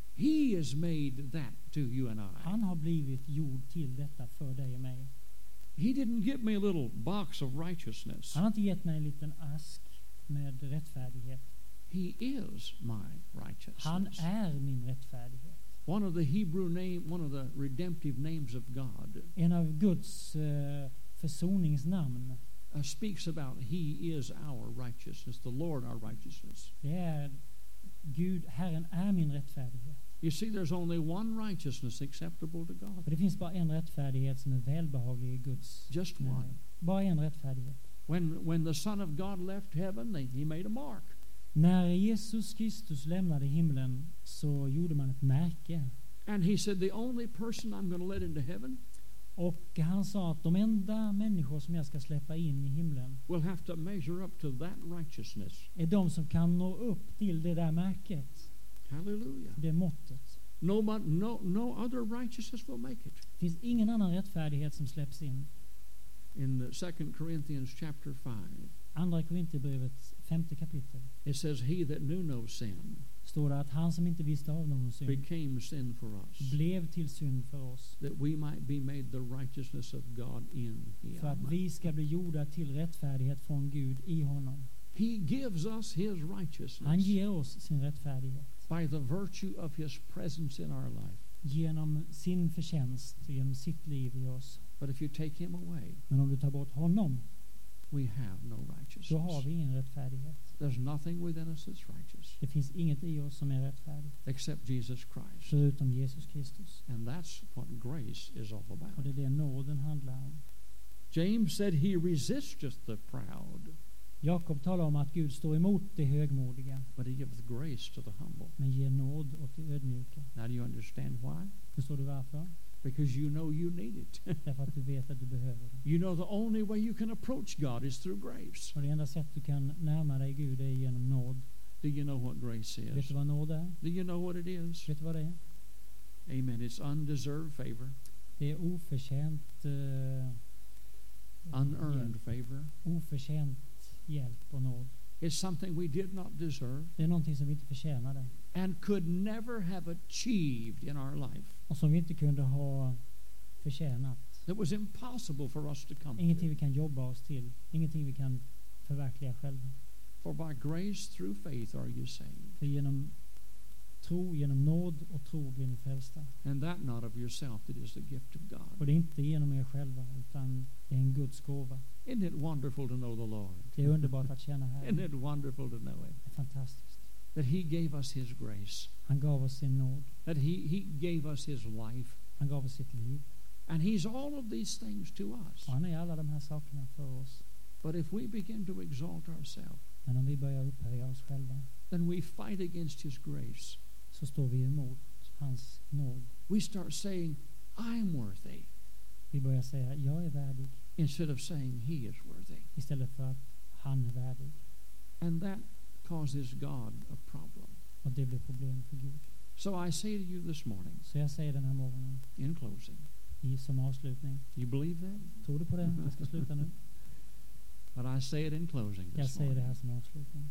He has made that to you and I.
Han har blivit gjord till detta för dig och mig.
He didn't give me a little box of righteousness.
Han har inte gett mig en liten ask med rättfärdighet.
He is my
Han
righteousness.
är min rättfärdighet.
One of the redemptive names of God
En av Guds försoningsnamn,
speaks about He is our righteousness, the Lord our righteousness.
det är Gud, Herren är min rättfärdighet.
You see, there's only one righteousness acceptable to God.
Och det finns bara en rättfärdighet som är välbehaglig i Guds
Just one.
närhet. Bara en rättfärdighet.
When the Son of God left heaven, He made a mark.
När Jesus Kristus lämnade himlen så gjorde man ett märke.
And He said, the only person I'm going to let into heaven
Och han sa att de enda människor som jag ska släppa in i himlen
will have to measure up to that righteousness.
är de som kan nå upp till det där märket.
Hallelujah.
Det måttet.
No other righteousness will make it.
Det finns ingen annan rättfärdighet som släpps in.
In 2 Corinthians chapter 5,
Andra Korinthierbrevets 5:e kapitel
it says, he that knew no sin
står det att han som inte visste av någon synd
became sin for us,
blev till synd för oss,
that we might be made the righteousness of God in
för att
Him.
vi ska bli gjorda till rättfärdighet från Gud i honom.
He gives us His
Han
righteousness
ger oss sin rättfärdighet
by the virtue of His presence in our life.
genom sin förtjänst och genom sitt liv i oss.
But if you take Him away,
Men om du tar bort honom,
we have no
då har
righteousness.
vi ingen rättfärdighet.
There's nothing within us that's righteous
Det finns inget i oss som är rättfärdigt
except Jesus Christ.
förutom Jesus Kristus.
And that's what grace is all
Och
about.
det är det nåden handlar om.
James said He resisteth the proud.
Jakob talar om att Gud står emot det högmodiga,
but he giveth grace to the humble.
men ger nåd åt det ödmjuka.
Now do you understand why?
Förstår du varför?
Because you know you need it.
Därför att du vet att du behöver det.
You know the only way you can approach God is through grace.
Och det enda sätt du kan närma dig Gud är genom nåd.
Do you know what grace
Vet
is?
du vad nåd är?
Do you know what it is?
Vet du vad det är?
Amen. It's undeserved favor,
Det är oförtjänt
unearned favor.
oförtjänt hjälp och nåd.
It's something we did not deserve
Det är någonting som vi inte förtjänade
and could never have achieved in our life.
och som vi inte kunde ha förtjänat.
That was impossible for us to come
Ingenting vi
to.
kan jobba oss till. Ingenting vi kan förverkliga själva.
For by grace through faith are you saved.
För genom tro, genom nåd och tro blir ni frälsta.
And that not of yourself, it is the gift of
Och
God.
det är inte genom er själva, utan det är en Guds gåva.
Isn't it wonderful to know the Lord?
Det är underbart att känna
Isn't
Herren.
it wonderful to know Him?
Det är fantastiskt.
That He gave us His grace.
Han gav oss sin nåd.
That He gave us His life.
Han gav oss sitt liv.
And He's all of these things to us.
Och han är alla de här sakerna för oss.
But if we begin to exalt ourselves,
Men om vi börjar upphöja oss själva,
then we fight against His grace.
så står vi emot hans nåd.
We start saying, I'm worthy,
Vi börjar säga, jag är värdig,
instead of saying He is worthy.
istället för att han är värdig.
And that causes God a problem.
Och det blir problem för Gud.
So I say to you this morning,
Så jag säger den här morgonen,
in closing,
som avslutning.
you believe that?
Tror du på det? Jag ska sluta nu.
But I say it in closing
Jag
this
säger det
morning.
här som avslutning.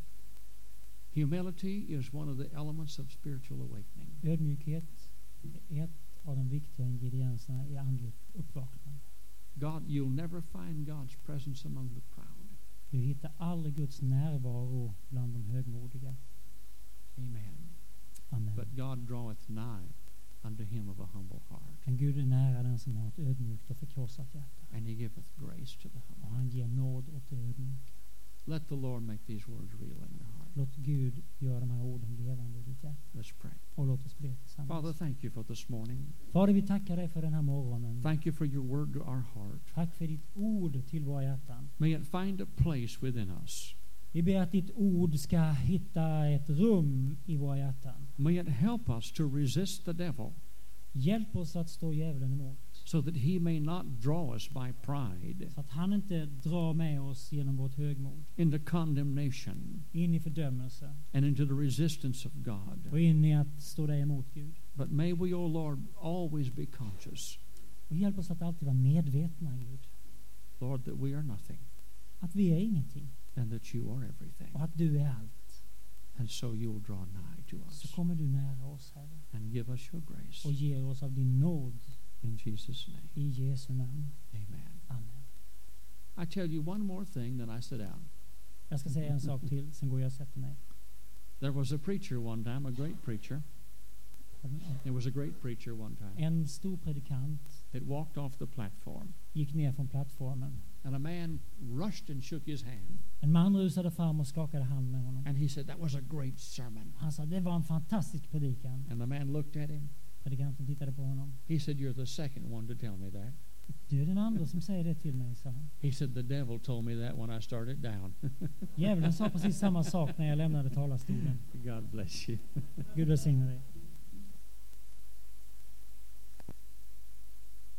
Humility is one of the elements of spiritual awakening.
Ödmjukhet är ett av de viktiga ingredienserna i andligt uppvaknande.
You'll never find God's presence among the proud.
Du hittar aldrig Guds närvaro bland de högmodiga.
Amen.
Amen.
But God draweth nigh unto him of a humble heart,
Men Gud är nära den som har ett ödmjukt och förkrossat hjärta.
and he giveth grace to the
Och
humble.
han ger nåd åt det ödmjuka.
Let the Lord make these words real in your heart.
Låt Gud göra de här orden levande i ditt hjärta.
Let's pray.
Och låt oss be
Father,
tillsammans.
thank you for this morning.
Fader, vi tackar dig för den här morgonen.
Thank you for your word to our heart.
Tack för ditt ord till våra hjärtan.
May it find a place within us.
Vi ber att ditt ord ska hitta ett rum i våra hjärtan.
May it help us to resist the devil,
Hjälp oss att stå djävulen emot.
so that he may not draw us by pride
Så att han inte drar med oss genom vårt högmod
into condemnation
in i fördömelse
and into the resistance of God.
och in i att stå dig emot Gud.
But may we, O Lord, always be conscious,
Och hjälp oss att alltid vara medvetna, Gud,
Lord, that we are nothing
att vi är ingenting
and that you are everything.
och att du är allt.
And so you will draw nigh to
Så
us
kommer du nära oss, Herre,
and give us your grace.
och ger oss av din nåd
In Jesus' name,
i Jesu namn.
amen.
Amen.
I tell you one more thing, then I sit down.
Jag ska säga en sak till, sen går jag och sätter mig.
There was a preacher one time, a great preacher. There was a great preacher one time.
En stor predikant
It walked off the platform,
gick ner från plattformen.
and a man rushed and shook his hand.
En man rusade fram och skakade hand med honom.
And he said, that was a great sermon.
Han sa, det var en fantastisk predikan.
And the man looked at him.
Predikanten tittade på honom.
He said, you're the second one to tell me that.
Du är den andra som säger det till mig, sa han.
He said, the devil told me that when I started down.
Djävulen sa precis samma sak när jag lämnade talarstolen.
God bless you.
Gud välsigne dig.